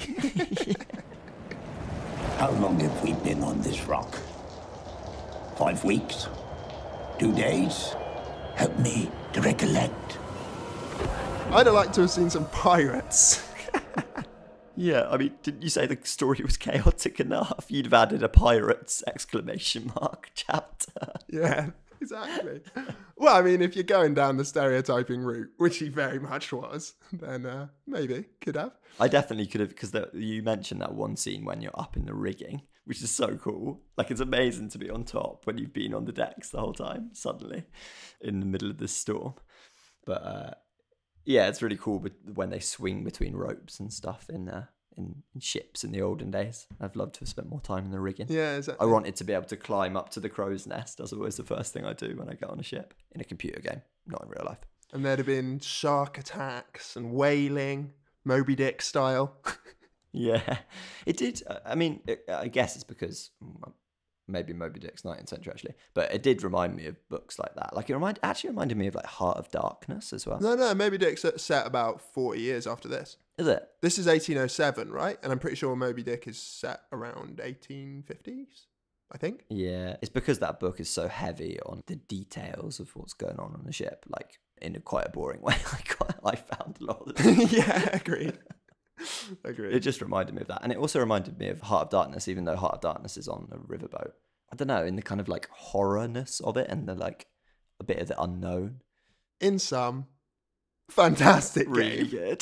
How long have we been on this rock? 5 weeks? 2 days? Help me to recollect. I'd have liked to have seen some pirates. Yeah, I mean, didn't you say the story was chaotic enough? You'd have added a pirates ! Chapter. Yeah, exactly. Well, I mean, if you're going down the stereotyping route, which he very much was, then maybe could have. I definitely could have, because you mentioned that one scene when you're up in the rigging, which is so cool. Like, it's amazing to be on top when you've been on the decks the whole time, suddenly, in the middle of this storm. But yeah, it's really cool when they swing between ropes and stuff in ships in the olden days. I'd love to have spent more time in the rigging. Yeah, exactly. I wanted to be able to climb up to the crow's nest. That's always the first thing I do when I get on a ship, in a computer game, not in real life. And there'd have been shark attacks and whaling, Moby Dick style. Yeah, it did. I mean, I guess it's because maybe Moby Dick's 19th century actually, but it did remind me of books like that. Like, it actually reminded me of like Heart of Darkness as well. No, Moby Dick's set about 40 years after this. Is it? This is 1807, right? And I'm pretty sure Moby Dick is set around 1850s, I think. Yeah, it's because that book is so heavy on the details of what's going on the ship, like in quite a boring way. I found a lot of it. Yeah, agreed. It just reminded me of that. And it also reminded me of Heart of Darkness, even though Heart of Darkness is on a riverboat. I don't know, in the kind of like horrorness of it and the like a bit of the unknown. In sum, fantastic Really game. good.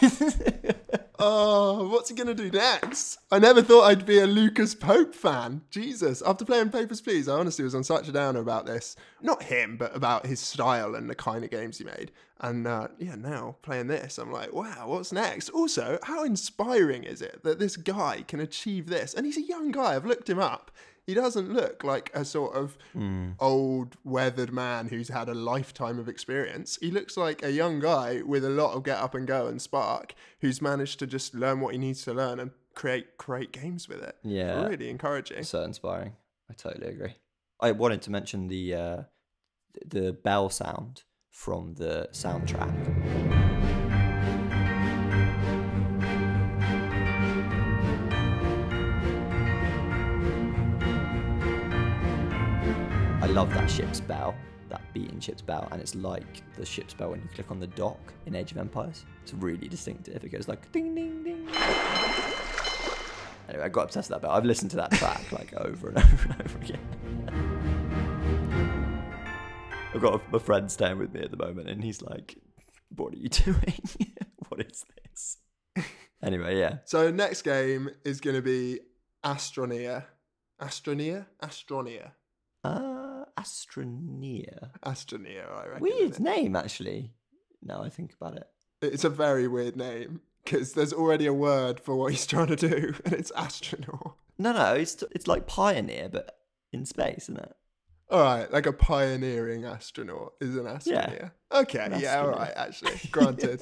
Oh, what's he going to do next? I never thought I'd be a Lucas Pope fan. Jesus. After playing Papers, Please, I honestly was on such a downer about this. Not him, but about his style and the kind of games he made. And now playing this, I'm like, wow, what's next? Also, how inspiring is it that this guy can achieve this? And he's a young guy. I've looked him up. He doesn't look like a sort of old, weathered man who's had a lifetime of experience. He looks like a young guy with a lot of get up and go and spark who's managed to just learn what he needs to learn and create great games with it. Yeah. Really encouraging. So inspiring. I totally agree. I wanted to mention the bell sound from the soundtrack. I love that ship's bell, that beating ship's bell, and it's like the ship's bell when you click on the dock in Age of Empires. It's really distinctive. It goes like ding, ding, ding. Anyway, I got obsessed with that bell. I've listened to that track like over and over and over again. I've got a friend staying with me at the moment, and he's like What are you doing? What is this? Anyway, yeah. So next game is going to be Astroneer. Astroneer? Astroneer, I reckon. Weird name, actually. Now I think about it. It's a very weird name because there's already a word for what he's trying to do, and it's astronaut. No, it's like pioneer, but in space, isn't it? All right, like a pioneering astronaut is an astroneer. Yeah. Okay, yeah, all right, actually. Granted.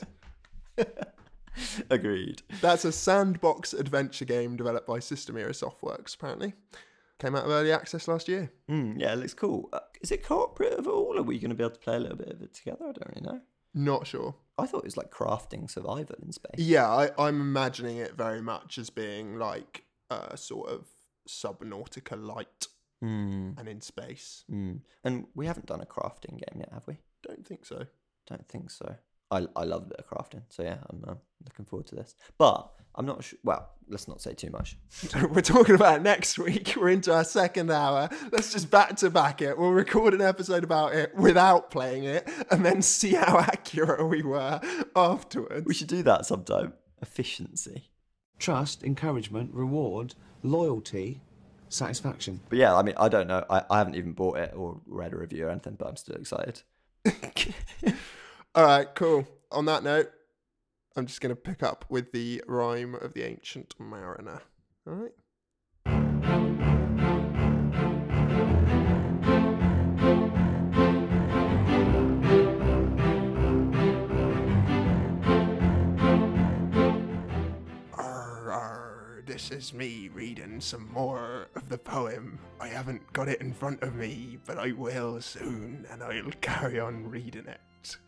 Agreed. That's a sandbox adventure game developed by System Era Softworks, apparently. Came out of early access last year. Yeah, it looks cool. Is it cooperative at all? Are we going to be able to play a little bit of it together? I don't really know. Not sure. I thought it was like crafting survival in space. Yeah, I'm imagining it very much as being like a sort of Subnautica light and in space. And we haven't done a crafting game yet, have we? Don't think so. Don't think so. I love a bit of crafting, so yeah, I'm looking forward to this. But I'm not sure. Well, let's not say too much. We're talking about next week. We're into our second hour. Let's just back to back it. We'll record an episode about it without playing it, and then see how accurate we were afterwards. We should do that sometime. Efficiency, trust, encouragement, reward, loyalty, satisfaction. But yeah, I mean, I don't know. I haven't even bought it or read a review or anything, but I'm still excited. All right, cool. On that note, I'm just going to pick up with the Rime of the Ancient Mariner. All right. This is me reading some more of the poem. I haven't got it in front of me, but I will soon, and I'll carry on reading it.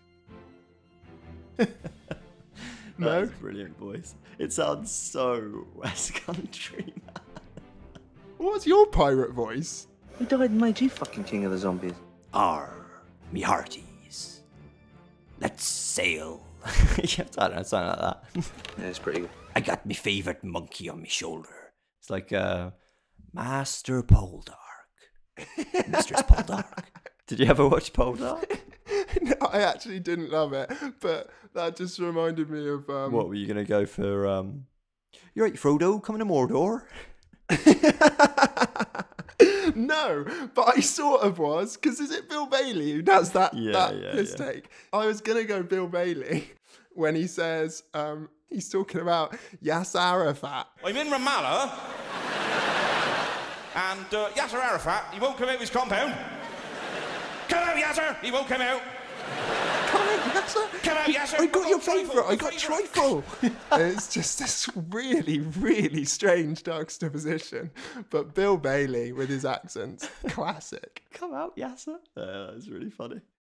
No? That's a brilliant voice. It sounds so West Country, man. What's your pirate voice? Who died and made you fucking king of the zombies? Arr, me hearties. Let's sail. Yeah, I don't know, something like that. Yeah, it's pretty good. I got me favourite monkey on me shoulder. It's like Master Poldark. Mistress Poldark. Did you ever watch Poldark? No, I actually didn't love it, but that just reminded me of... What, were you going to go for... You right, Frodo, coming to Mordor? No, but I sort of was, because is it Bill Bailey who does that mistake? Yeah. I was going to go Bill Bailey when he says, he's talking about Yasser Arafat. I'm in Ramallah, and Yasser Arafat, he won't come out of his compound. Come out, Yasser! He won't come out. Come out, Yasser! Come out, Yasser! I got your favourite. I got Trifle. It's just this really, really strange juxtaposition. But Bill Bailey with his accents, classic. Come out, Yasser. That's really funny.